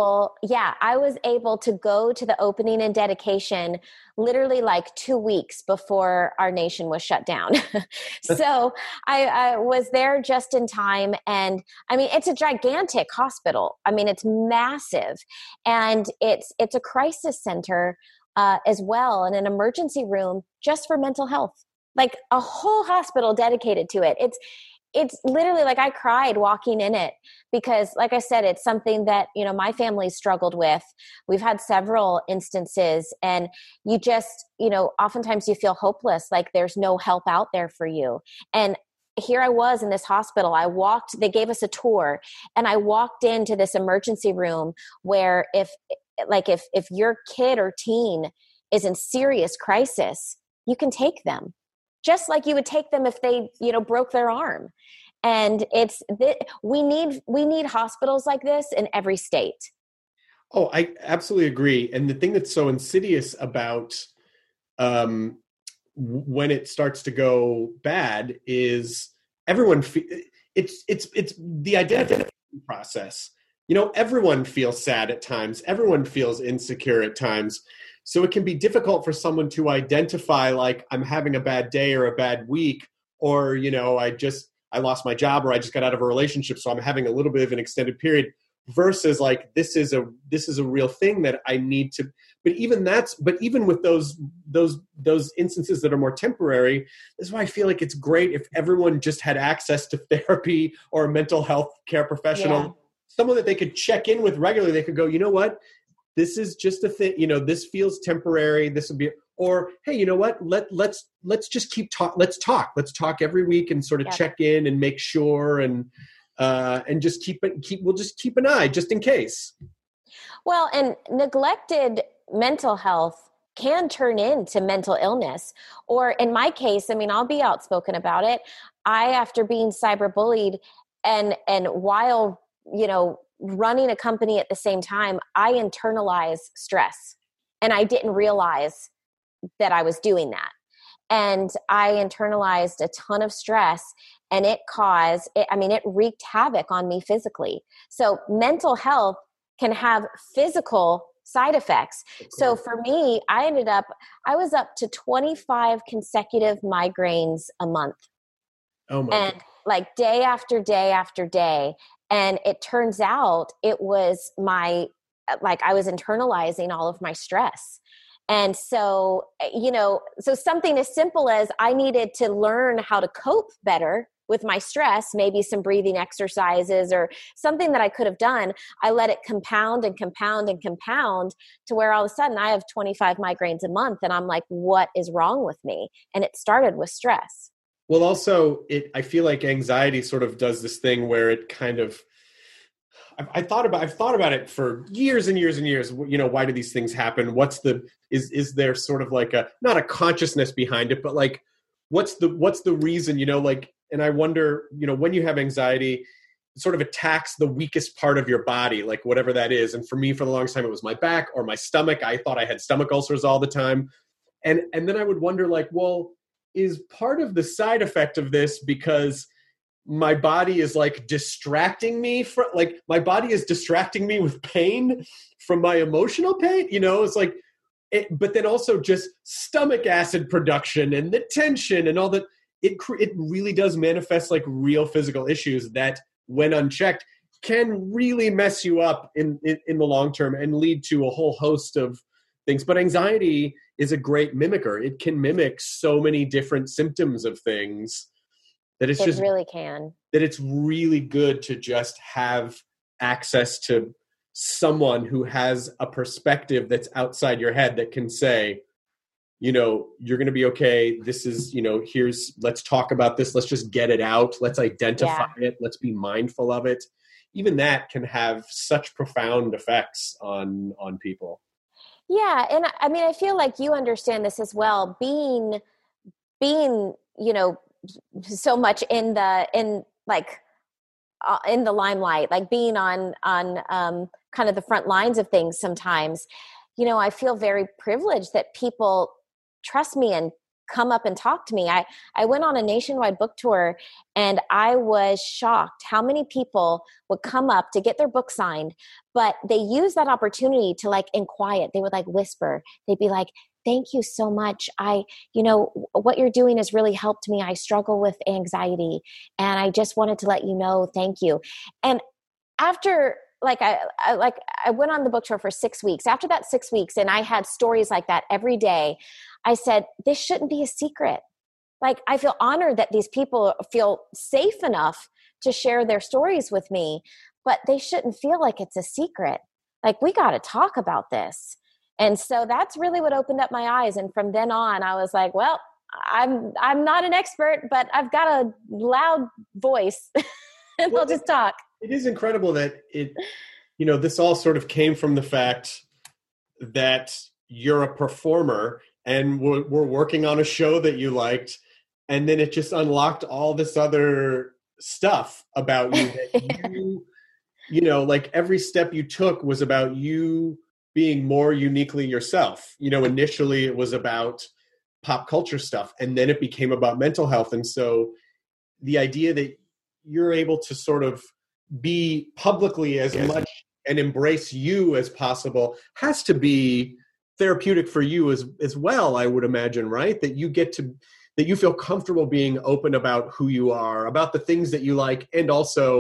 able to go to the opening and dedication literally like 2 weeks before our nation was shut down. So I was there just in time. And I mean, it's a gigantic hospital. I mean, it's massive. And it's a crisis center as well, and an emergency room just for mental health, like a whole hospital dedicated to it. It's literally like I cried walking in it because, like I said, it's something that, my family struggled with. We've had several instances, and you just, oftentimes you feel hopeless, like there's no help out there for you. And here I was in this hospital. They gave us a tour, and I walked into this emergency room where if your kid or teen is in serious crisis, you can take them. Just like you would take them if they, broke their arm. And we need hospitals like this in every state. Oh, I absolutely agree. And the thing that's so insidious about when it starts to go bad is everyone. It's the identity process. Everyone feels sad at times. Everyone feels insecure at times. So it can be difficult for someone to identify, like, I'm having a bad day or a bad week, or, I lost my job, or I just got out of a relationship, so I'm having a little bit of an extended period, versus like, this is a real thing that I need to, but even with those instances that are more temporary, this is why I feel like it's great if everyone just had access to therapy or a mental health care professional, someone that they could check in with regularly. They could go, you know what, this is just a thing, this feels temporary. This would be, or, hey, you know what, let's just let's talk every week and sort of check in and make sure and just we'll just keep an eye just in case. Well, and neglected mental health can turn into mental illness. Or in my case, I mean, I'll be outspoken about it. After being cyberbullied and while, running a company at the same time, I internalized stress and I didn't realize that I was doing that. And I internalized a ton of stress and it wreaked havoc on me physically. So mental health can have physical side effects. So for me, I was up to 25 consecutive migraines a month. Oh my God. Like day after day after day. And it turns out it was I was internalizing all of my stress. And so, so something as simple as I needed to learn how to cope better with my stress, maybe some breathing exercises or something that I could have done. I let it compound and compound and compound to where all of a sudden I have 25 migraines a month and I'm like, what is wrong with me? And it started with stress. Well, also, I feel like anxiety sort of does this thing where it kind of, I've thought about it for years and years and years. Why do these things happen? Is there sort of like not a consciousness behind it, but like, what's the reason, and I wonder, when you have anxiety, it sort of attacks the weakest part of your body, like whatever that is. And for me, for the longest time, it was my back or my stomach. I thought I had stomach ulcers all the time. And then I would wonder like, well, is part of the side effect of this because my body is like distracting me from, like my body is distracting me with pain from my emotional pain, it's like, but then also just stomach acid production and the tension and all that. It really does manifest like real physical issues that when unchecked can really mess you up in the long term and lead to a whole host of things. But anxiety is a great mimicker. It can mimic so many different symptoms of things that it really can. That it's really good to just have access to someone who has a perspective that's outside your head that can say, you're going to be okay. This is, let's talk about this. Let's just get it out. Let's identify it. Let's be mindful of it. Even that can have such profound effects on people. Yeah. And I mean, I feel like you understand this as well. Being, so much in the limelight, like being on kind of the front lines of things sometimes, I feel very privileged that people trust me and come up and talk to me. I went on a nationwide book tour and I was shocked how many people would come up to get their book signed, but they use that opportunity to like in quiet, they would like whisper, they'd be like, thank you so much. What you're doing has really helped me. I struggle with anxiety and I just wanted to let you know, thank you. And after I went on the book tour for 6 weeks. After that 6 weeks, and I had stories like that every day, I said, this shouldn't be a secret. Like, I feel honored that these people feel safe enough to share their stories with me, but they shouldn't feel like it's a secret. Like, we got to talk about this. And so that's really what opened up my eyes. And from then on, I was like, well, I'm not an expert, but I've got a loud voice and I'll just talk. It is incredible that this all sort of came from the fact that you're a performer and we're working on a show that you liked. And then it just unlocked all this other stuff about you that like every step you took was about you being more uniquely yourself. Initially it was about pop culture stuff and then it became about mental health. And so the idea that you're able to sort of be publicly as much and embrace you as possible has to be therapeutic for you as well, I would imagine, right? That you feel comfortable being open about who you are, about the things that you like, and also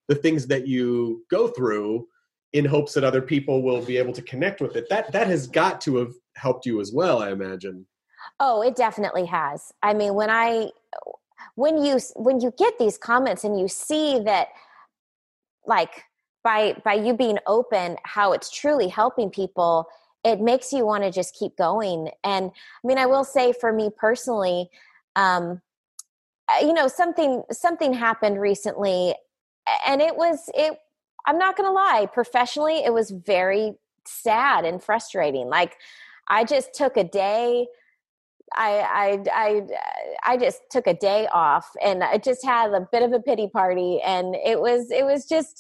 the things that you go through in hopes that other people will be able to connect with it. That has got to have helped you as well, I imagine. Oh, it definitely has. I mean, when you get these comments and you see that, like, by you being open, how it's truly helping people, it makes you want to just keep going. And I mean, I will say for me personally, something happened recently, and I'm not going to lie, professionally, it was very sad and frustrating. Like, I just took a day. I just took a day off, and I just had a bit of a pity party, and it was just,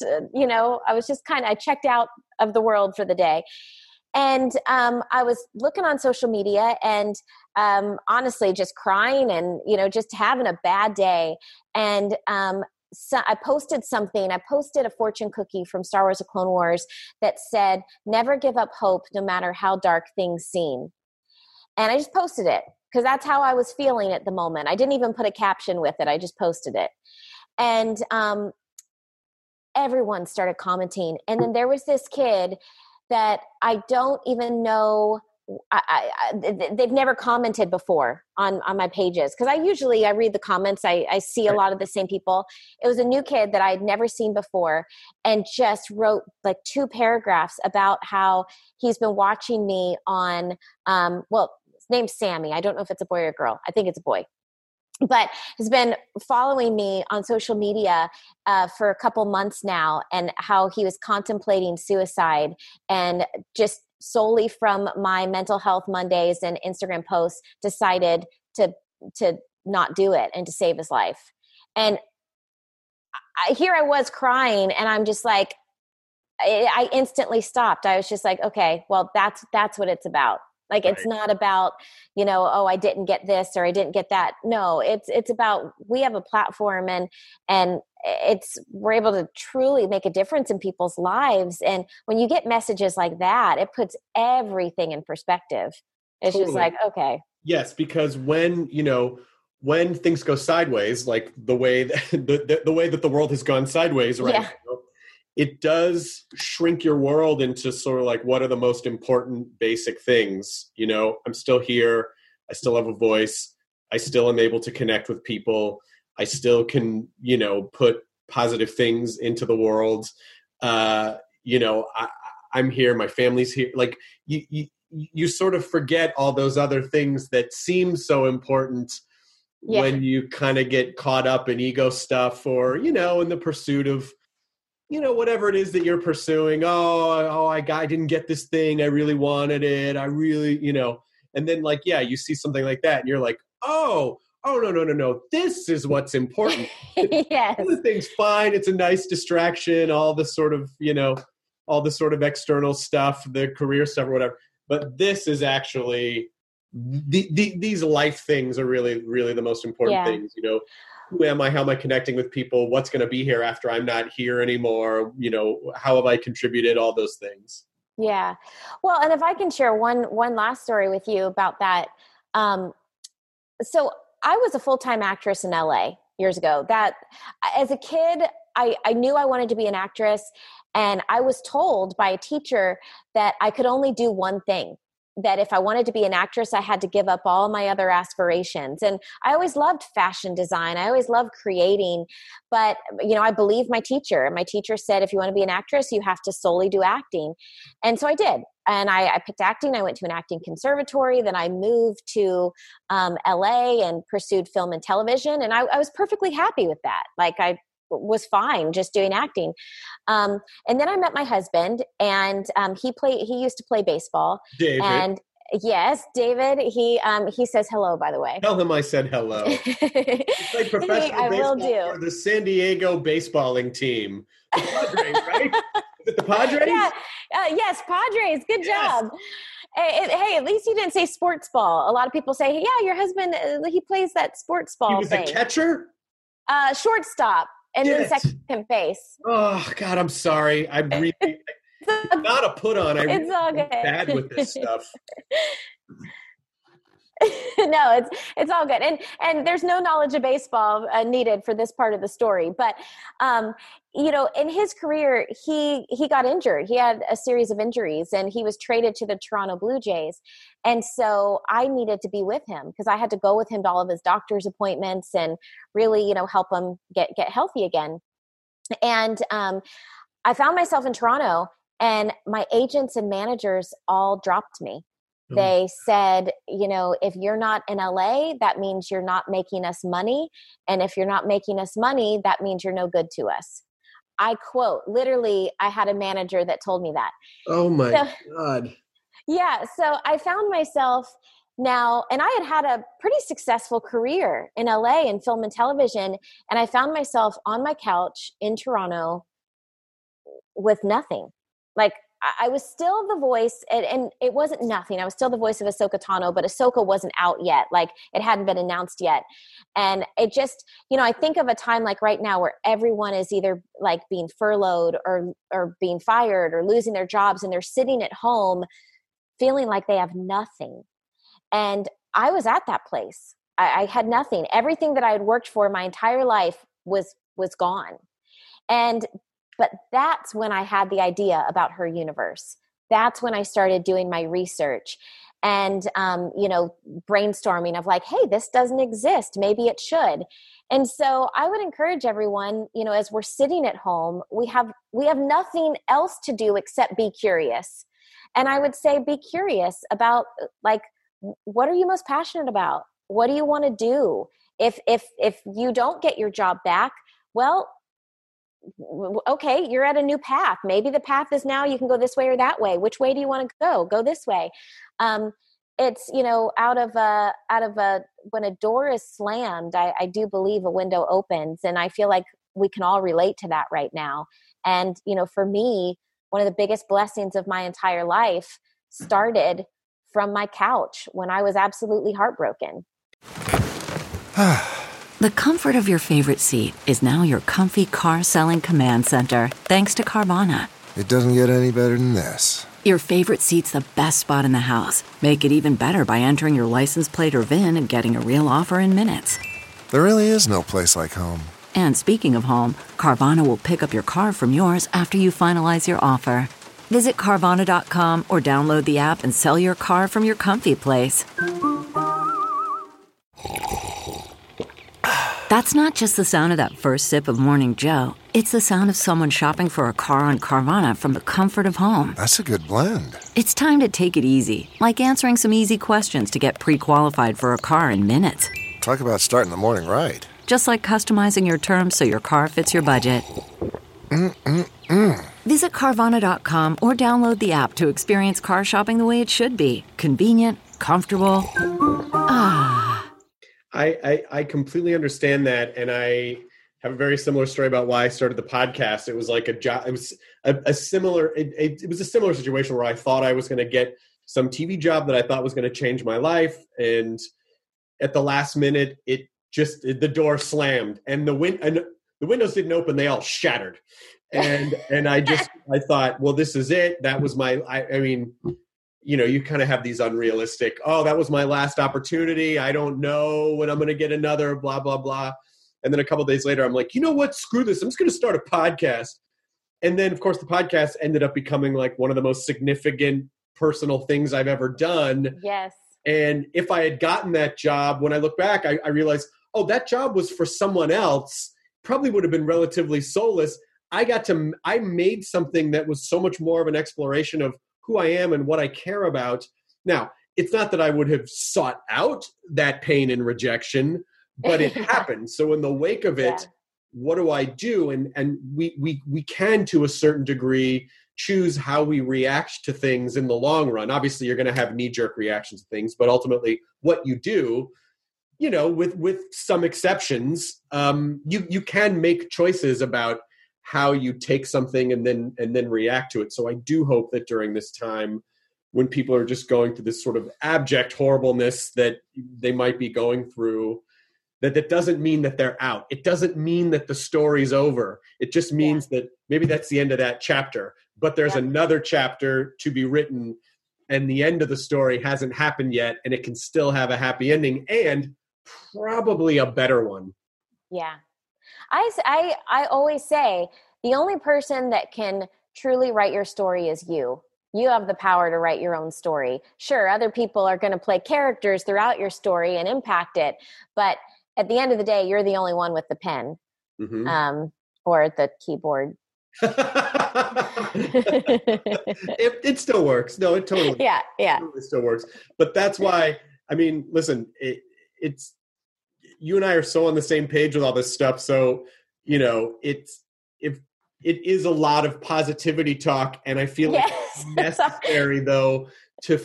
I checked out of the world for the day. And I was looking on social media and honestly just crying and, just having a bad day. And so I posted something. I posted a fortune cookie from Star Wars: The Clone Wars that said, "Never give up hope, no matter how dark things seem." And I just posted it because that's how I was feeling at the moment. I didn't even put a caption with it. I just posted it. And everyone started commenting. And then there was this kid that I don't even know. They've never commented before on my pages, because I read the comments. I see a lot of the same people. It was a new kid that I'd never seen before, and just wrote like 2 paragraphs about how he's been watching me on, his name's Sammy. I don't know if it's a boy or a girl. I think it's a boy. But has been following me on social media for a couple months now, and how he was contemplating suicide, and just solely from my Mental Health Mondays and Instagram posts decided to not do it and to save his life. And here I was crying, and I'm just like, I instantly stopped. I was just like, okay, well, that's what it's about. Like, right. It's not about, I didn't get this or I didn't get that. No, it's about, we have a platform, and we're able to truly make a difference in people's lives. And when you get messages like that, it puts everything in perspective. It's totally. Just like, okay. Yes, because when things go sideways, like the way that the way that the world has gone sideways right now, it does shrink your world into sort of like, what are the most important basic things? I'm still here. I still have a voice. I still am able to connect with people. I still can, put positive things into the world. I'm here. My family's here. Like, you sort of forget all those other things that seem so important when you kind of get caught up in ego stuff, or, in the pursuit of, whatever it is that you're pursuing. I didn't get this thing. I really wanted it. I really, and then you see something like that and you're like, no. This is what's important. Yes. The thing's fine. It's a nice distraction. All the sort of external stuff, the career stuff or whatever. But this is actually, these life things are really, really the most important things, Who am I? How am I connecting with people? What's going to be here after I'm not here anymore? How have I contributed? All those things. Yeah. Well, and if I can share one last story with you about that. So I was a full-time actress in LA years ago. That as a kid, I knew I wanted to be an actress, and I was told by a teacher that I could only do one thing. That if I wanted to be an actress, I had to give up all my other aspirations. And I always loved fashion design. I always loved creating. But, I believed my teacher. My teacher said, if you want to be an actress, you have to solely do acting. And so I did. And I picked acting. I went to an acting conservatory. Then I moved to LA and pursued film and television. And I was perfectly happy with that. Like, I was fine just doing acting. And then I met my husband, and he used to play baseball. David. And yes, David, he says hello, by the way. Tell him I said hello. He played professional baseball for the San Diego baseballing team. The Padres, right? Is it the Padres? Yeah. Yes, Padres. Good job. Hey, at least you didn't say sports ball. A lot of people say, hey, yeah, your husband, he plays that sports ball He was thing. a catcher? Shortstop. And then second base. Oh, God, I'm sorry. I'm really not a put on. I'm all good. bad with this stuff. No, it's all good. And there's no knowledge of baseball needed for this part of the story. But, in his career, he got injured. He had a series of injuries and he was traded to the Toronto Blue Jays. And so I needed to be with him because I had to go with him to all of his doctor's appointments and really, help him get healthy again. And I found myself in Toronto and my agents and managers all dropped me. They said, if you're not in LA, that means you're not making us money. And if you're not making us money, that means you're no good to us. I quote, literally, I had a manager that told me that. Oh my God. Yeah. So I found myself now, and I had a pretty successful career in LA in film and television. And I found myself on my couch in Toronto with nothing. Like, I was still the voice, and it wasn't nothing. I was still the voice of Ahsoka Tano, but Ahsoka wasn't out yet. Like, it hadn't been announced yet. And it just, I think of a time like right now where everyone is either like being furloughed or being fired or losing their jobs, and they're sitting at home feeling like they have nothing. And I was at that place. I had nothing. Everything that I had worked for my entire life was gone. But that's when I had the idea about Her Universe. That's when I started doing my research and, brainstorming of like, hey, this doesn't exist. Maybe it should. And so I would encourage everyone, as we're sitting at home, we have nothing else to do except be curious. And I would say, be curious about like, what are you most passionate about? What do you want to do? If you don't get your job back, well, okay, you're at a new path. Maybe the path is now you can go this way or that way. Which way do you want to go? Go this way. It's, out of when a door is slammed, I do believe a window opens. And I feel like we can all relate to that right now. And, for me, one of the biggest blessings of my entire life started from my couch when I was absolutely heartbroken. The comfort of your favorite seat is now your comfy car selling command center, thanks to Carvana. It doesn't get any better than this. Your favorite seat's the best spot in the house. Make it even better by entering your license plate or VIN and getting a real offer in minutes. There really is no place like home. And speaking of home, Carvana will pick up your car from yours after you finalize your offer. Visit Carvana.com or download the app and sell your car from your comfy place. That's not just the sound of that first sip of Morning Joe. It's the sound of someone shopping for a car on Carvana from the comfort of home. That's a good blend. It's time to take it easy, like answering some easy questions to get pre-qualified for a car in minutes. Talk about starting the morning right. Just like customizing your terms so your car fits your budget. Visit Carvana.com or download the app to experience car shopping the way it should be. Convenient, comfortable. I completely understand that, and I have a very similar story about why I started the podcast. It was like a job. It was a similar. It was a similar situation where I thought I was going to get some TV job that I thought was going to change my life, and at the last minute, the door slammed, and the windows didn't open. They all shattered, and I thought, well, this is it. That was my. I mean. You kind of have these unrealistic, that was my last opportunity. I don't know when I'm going to get another, blah, blah, blah. And then a couple of days later, I'm like, you know what? Screw this. I'm just going to start a podcast. And then, of course, the podcast ended up becoming like one of the most significant personal things I've ever done. Yes. And if I had gotten that job, when I look back, I realized, that job was for someone else. Probably would have been relatively soulless. I made something that was so much more of an exploration of who I am and what I care about. Now, it's not that I would have sought out that pain and rejection, but it happened. So in the wake of it, what do I do? And we can, to a certain degree, choose how we react to things in the long run. Obviously, you're going to have knee-jerk reactions to things, but ultimately what you do, with some exceptions, you can make choices about how you take something and then react to it. So I do hope that during this time, when people are just going through this sort of abject horribleness that they might be going through, that doesn't mean that they're out. It doesn't mean that the story's over. It just means that maybe that's the end of that chapter, but there's another chapter to be written and the end of the story hasn't happened yet, and it can still have a happy ending and probably a better one. Yeah. I always say the only person that can truly write your story is you. You have the power to write your own story. Sure, other people are going to play characters throughout your story and impact it. But at the end of the day, you're the only one with the pen or the keyboard. It still works. No, it totally, totally still works. But that's why, I mean, listen, it's you and I are so on the same page with all this stuff. So, you know, it is a lot of positivity talk, and I feel like it's necessary though to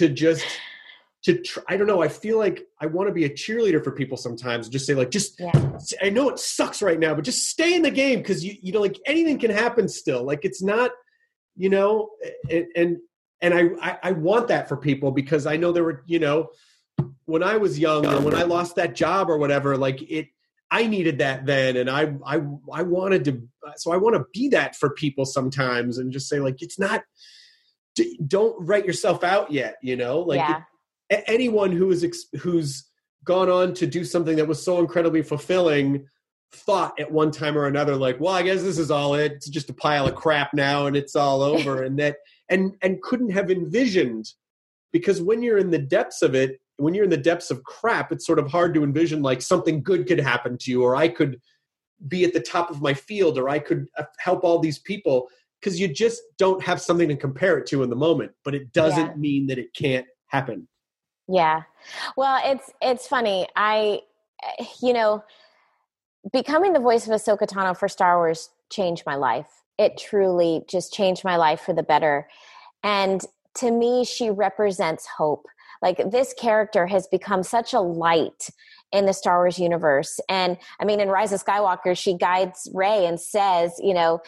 try, I don't know. I feel like I want to be a cheerleader for people sometimes. Just say like, I know it sucks right now, but just stay in the game, because you know, like anything can happen still. Like it's not, you know, and I want that for people, because I know there were, you know, when I was young or when I lost that job or whatever, like I needed that then, and I wanted to, so I want to be that for people sometimes, and just say like, it's not, don't write yourself out yet, you know, like anyone who's gone on to do something that was so incredibly fulfilling thought at one time or another, like, well, I guess this is all it. It's just a pile of crap now and it's all over. And that, and couldn't have envisioned, because when you're in the depths of it, when you're in the depths of crap, it's sort of hard to envision like something good could happen to you, or I could be at the top of my field, or I could help all these people, because you just don't have something to compare it to in the moment. But it doesn't mean that it can't happen. Yeah. Well, it's funny. You know, becoming the voice of Ahsoka Tano for Star Wars changed my life. It truly just changed my life for the better. And to me, she represents hope. Like, this character has become such a light in the Star Wars universe. And I mean, in Rise of Skywalker, she guides Rey and says, you know,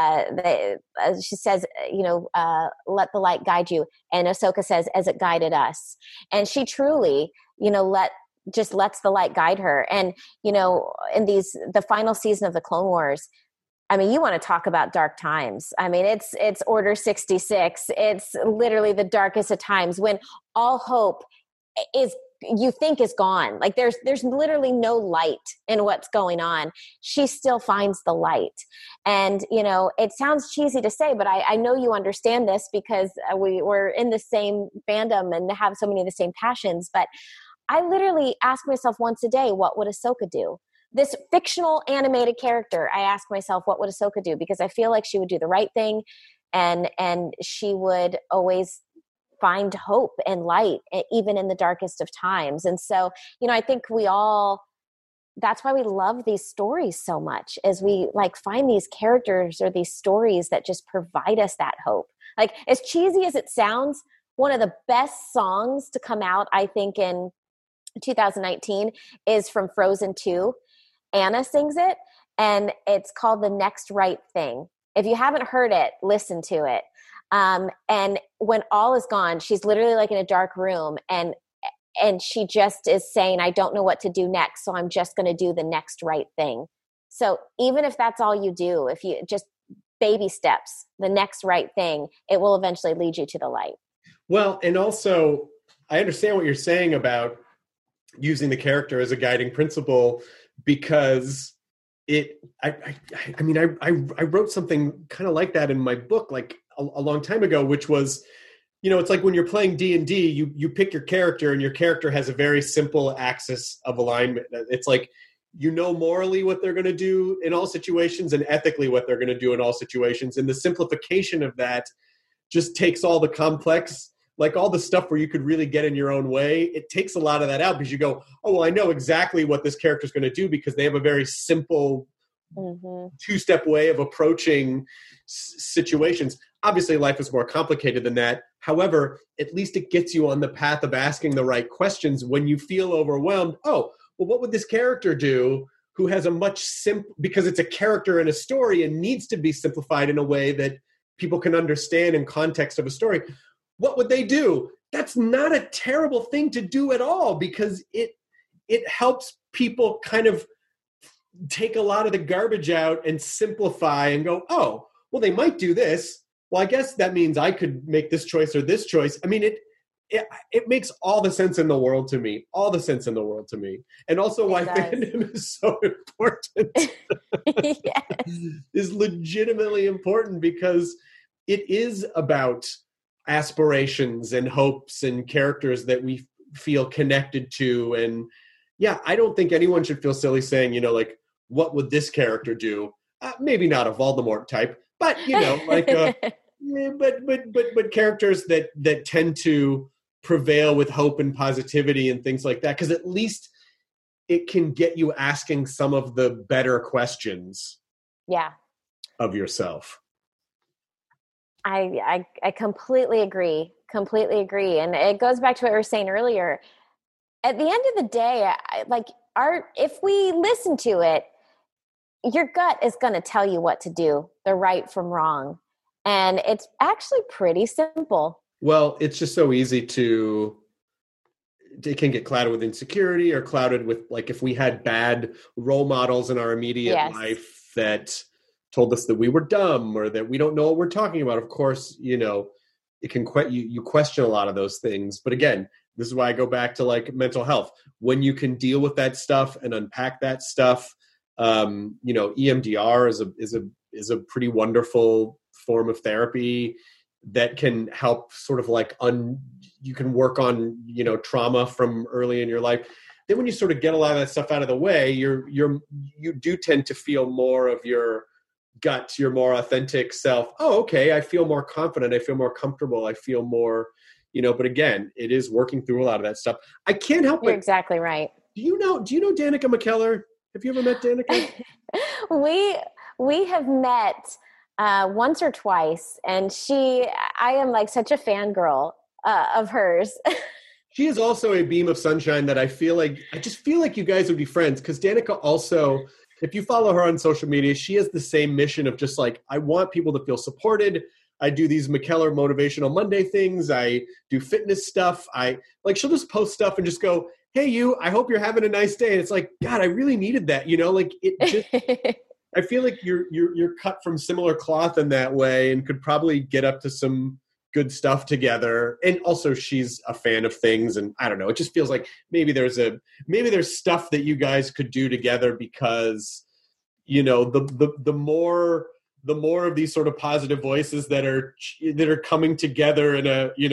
she says, you know, let the light guide you. And Ahsoka says, as it guided us. And she truly, you know, lets the light guide her. And, you know, in the final season of the Clone Wars, I mean, you want to talk about dark times. I mean, it's Order 66. It's literally the darkest of times, when all hope is gone. Like there's literally no light in what's going on. She still finds the light. And, you know, it sounds cheesy to say, but I know you understand this, because we're in the same fandom and have so many of the same passions. But I literally ask myself once a day, what would Ahsoka do? This fictional animated character, I ask myself, what would Ahsoka do? Because I feel like she would do the right thing, and she would always find hope and light, even in the darkest of times. And so, you know, I think that's why we love these stories so much, is we like find these characters or these stories that just provide us that hope. Like, as cheesy as it sounds, one of the best songs to come out, I think, in 2019 is from Frozen 2. Anna sings it, and it's called The Next Right Thing. If you haven't heard it, listen to it. And when all is gone, she's literally like in a dark room, and she just is saying, I don't know what to do next, so I'm just going to do the next right thing. So even if that's all you do, if you just baby steps, the next right thing, it will eventually lead you to the light. Well, and also I understand what you're saying about using the character as a guiding principle, because I wrote something kind of like that in my book, like a long time ago, which was, you know, it's like when you're playing D&D, you pick your character, and your character has a very simple axis of alignment. It's like, you know, morally what they're going to do in all situations, and ethically what they're going to do in all situations. And the simplification of that just takes all the complex, like all the stuff where you could really get in your own way. It takes a lot of that out, because you go, oh, well, I know exactly what this character is going to do, because they have a very simple two-step way of approaching situations. Obviously, life is more complicated than that. However, at least it gets you on the path of asking the right questions when you feel overwhelmed. Oh, well, what would this character do, who has a much because it's a character in a story and needs to be simplified in a way that people can understand in context of a story. What would they do? That's not a terrible thing to do at all, because it helps people kind of take a lot of the garbage out and simplify and go, oh, well, they might do this, well, I guess that means I could make this choice or this choice. I mean, it makes all the sense in the world to me. All the sense in the world to me. And also why fandom is so important. Yes. Is legitimately important because it is about aspirations and hopes and characters that we feel connected to. And yeah, I don't think anyone should feel silly saying, you know, like, what would this character do? Maybe not a Voldemort type, but you know, like, but characters that tend to prevail with hope and positivity and things like that, because at least it can get you asking some of the better questions. Yeah. Of yourself. I completely agree. Completely agree. And it goes back to what we were saying earlier. At the end of the day, if we listen to it, your gut is going to tell you what to do, the right from wrong. And it's actually pretty simple. Well, it's just so easy it can get clouded with insecurity or clouded with, like, if we had bad role models in our immediate life that told us that we were dumb or that we don't know what we're talking about. Of course, you know, it can you question a lot of those things. But again, this is why I go back to like mental health. When you can deal with that stuff and unpack that stuff, you know, EMDR is a pretty wonderful form of therapy that can help sort of like you can work on, you know, trauma from early in your life. Then when you sort of get a lot of that stuff out of the way, you do tend to feel more of your gut, your more authentic self. Oh, okay. I feel more confident. I feel more comfortable. I feel more, you know, but again, it is working through a lot of that stuff. I can't help You're exactly right. Do you know Danica McKellar? Have you ever met Danica? We have met once or twice, and I am like such a fangirl of hers. She is also a beam of sunshine that I just feel like you guys would be friends, because Danica also, if you follow her on social media, she has the same mission of just like, I want people to feel supported. I do these McKellar Motivational Monday things. I do fitness stuff. She'll just post stuff and just go, hey, I hope you're having a nice day. And it's like, God, I really needed that. You know, like it just, I feel like you're cut from similar cloth in that way and could probably get up to some good stuff together. And also she's a fan of things. And I don't know, it just feels like maybe there's stuff that you guys could do together, because, you know, the more of these sort of positive voices that are coming together in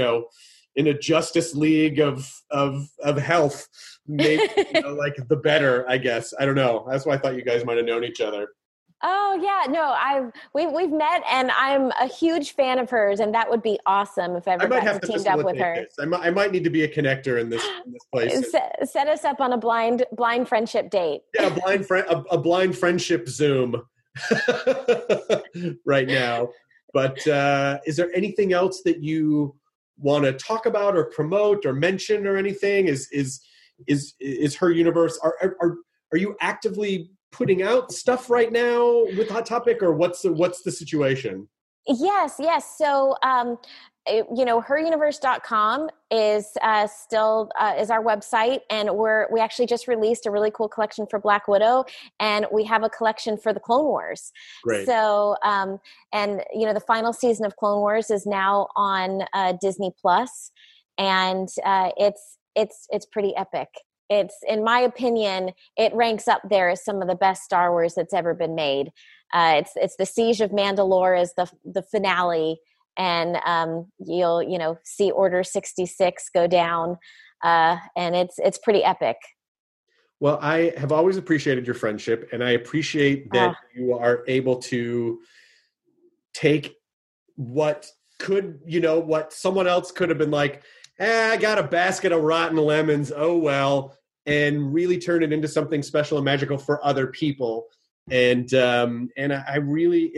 a Justice League of health, maybe, you know, like the better, I guess. I don't know. That's why I thought you guys might have known each other. Oh yeah, no, we've met, and I'm a huge fan of hers, and that would be awesome if everybody teamed up with her. I might need to be a connector in this place. Set us up on a blind friendship date. Yeah, a blind friendship Zoom right now. But is there anything else that you want to talk about or promote or mention or anything? Is Her Universe? Are you actively putting out stuff right now with Hot Topic, or what's the situation? Yes. So, heruniverse.com is still is our website, and we actually just released a really cool collection for Black Widow, and we have a collection for the Clone Wars. Great. So, and you know, the final season of Clone Wars is now on Disney Plus, and it's pretty epic. It's, in my opinion, it ranks up there as some of the best Star Wars that's ever been made. It's the Siege of Mandalore is the finale, and you'll see Order 66 go down, and it's pretty epic. Well, I have always appreciated your friendship, and I appreciate that you are able to take what someone else could have been like, I got a basket of rotten lemons, oh well, and really turn it into something special and magical for other people. And I really,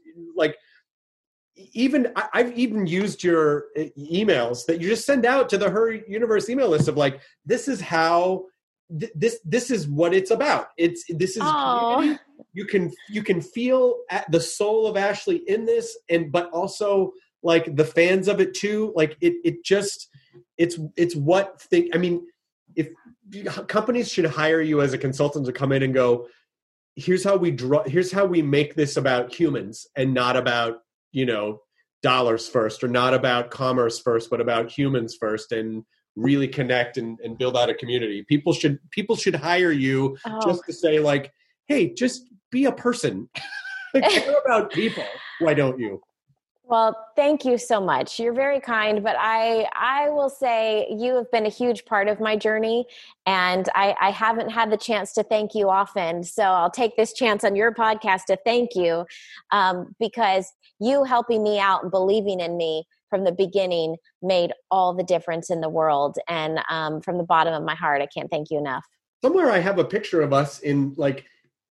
I've even used your emails that you just send out to the Her Universe email list of like, this is how, this is what it's about. This is community. You can feel the soul of Ashley in this, but also like the fans of it too. Like it's what thing. I mean, if companies should hire you as a consultant to come in and go, here's how we make this about humans and not about, dollars first, or not about commerce first, but about humans first, and really connect and build out a community. People should hire you just to say like, hey, just be a person. Care about people. Why don't you? Well, thank you so much. You're very kind, but I will say you have been a huge part of my journey, and I haven't had the chance to thank you often. So I'll take this chance on your podcast to thank you, because you helping me out and believing in me from the beginning made all the difference in the world. And from the bottom of my heart, I can't thank you enough. Somewhere I have a picture of us in like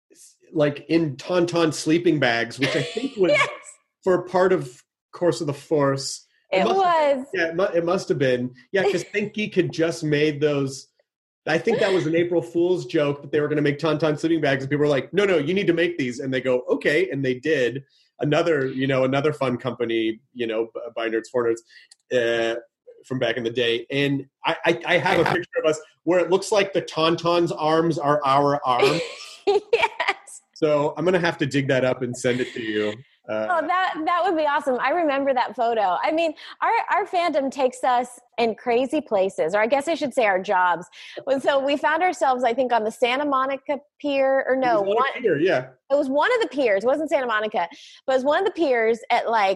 in Tauntaun sleeping bags, which I think was yes. for part of Course of the Force. It was. It must have been. Yeah, because Think Geek had just made those. I think that was an April Fool's joke that they were going to make Tauntaun sleeping bags, and people were like, no, you need to make these. And they go, okay. And they did. Another fun company, by Nerds for Nerds from back in the day. And I have a picture of us where it looks like the Tauntaun's arms are our arms. Yes. So I'm going to have to dig that up and send it to you. That would be awesome. I remember that photo. I mean, our fandom takes us in crazy places, or I guess I should say our jobs. So we found ourselves, I think, on the Santa Monica Pier, or no, pier, yeah. It was one of the piers. It wasn't Santa Monica, but it was one of the piers at like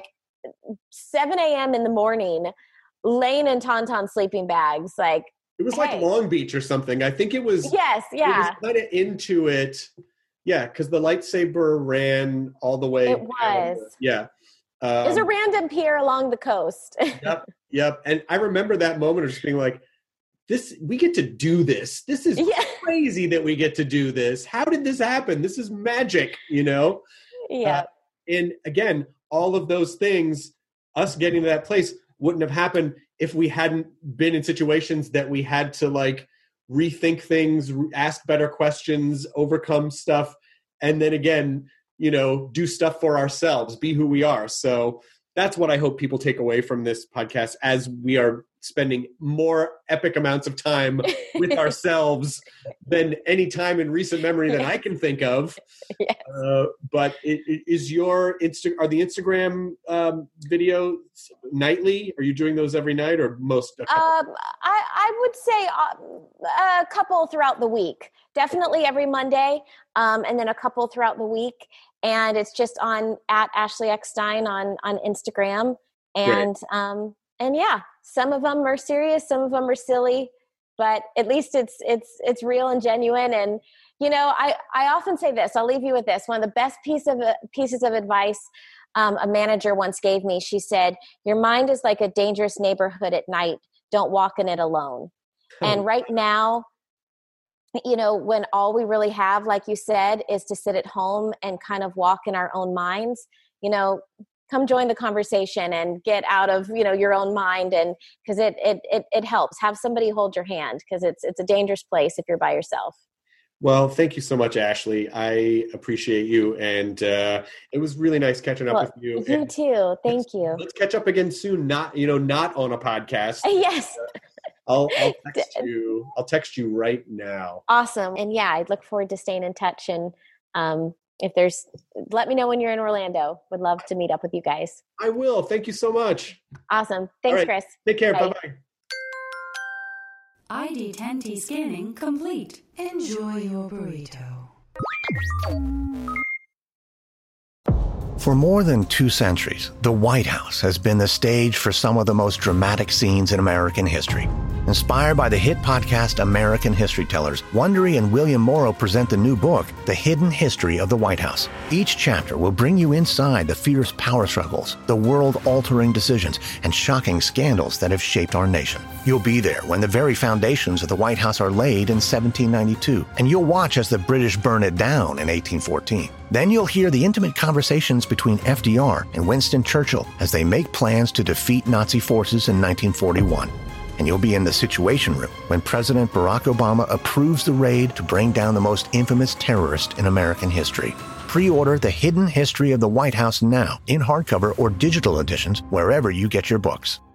7 a.m. in the morning, laying in Tauntaun sleeping bags. Like it was like Long Beach or something. I think it was. Yes, yeah. It was kind of into it. Yeah, because the lightsaber ran all the way. It was. Yeah. It was a random pier along the coast. Yep. And I remember that moment of just being like, we get to do this. This is crazy that we get to do this. How did this happen? This is magic, Yeah. And again, all of those things, us getting to that place wouldn't have happened if we hadn't been in situations that we had to like rethink things, ask better questions, overcome stuff, and then again, do stuff for ourselves, be who we are. So that's what I hope people take away from this podcast, as we are spending more epic amounts of time with ourselves than any time in recent memory that I can think of. Yes. But is your are the Instagram videos nightly? Are you doing those every night or most? I would say a couple throughout the week. Definitely every Monday, and then a couple throughout the week. And it's just at Ashley Eckstein on Instagram. And yeah, some of them are serious, some of them are silly, but at least it's real and genuine. And, I often say this, I'll leave you with this. One of the best pieces of advice a manager once gave me, she said, your mind is like a dangerous neighborhood at night. Don't walk in it alone. And right now, when all we really have, like you said, is to sit at home and kind of walk in our own minds, come join the conversation and get out of, your own mind. And because it helps. Have somebody hold your hand, because it's a dangerous place if you're by yourself. Well, thank you so much, Ashley. I appreciate you. And it was really nice catching up with you. You too. Thank you. Let's catch up again soon. Not on a podcast. Yes. I'll text you. I'll text you right now. Awesome. And yeah, I'd look forward to staying in touch. And let me know when you're in Orlando. Would love to meet up with you guys. I will. Thank you so much. Awesome. Thanks, right. Chris. Take care. Bye. Bye-bye. ID10T scanning complete. Enjoy your burrito. For more than 2 centuries, the White House has been the stage for some of the most dramatic scenes in American history. Inspired by the hit podcast American History Tellers, Wondery and William Morrow present the new book, The Hidden History of the White House. Each chapter will bring you inside the fierce power struggles, the world-altering decisions, and shocking scandals that have shaped our nation. You'll be there when the very foundations of the White House are laid in 1792, and you'll watch as the British burn it down in 1814. Then you'll hear the intimate conversations between FDR and Winston Churchill as they make plans to defeat Nazi forces in 1941. And you'll be in the Situation Room when President Barack Obama approves the raid to bring down the most infamous terrorist in American history. Pre-order The Hidden History of the White House now in hardcover or digital editions wherever you get your books.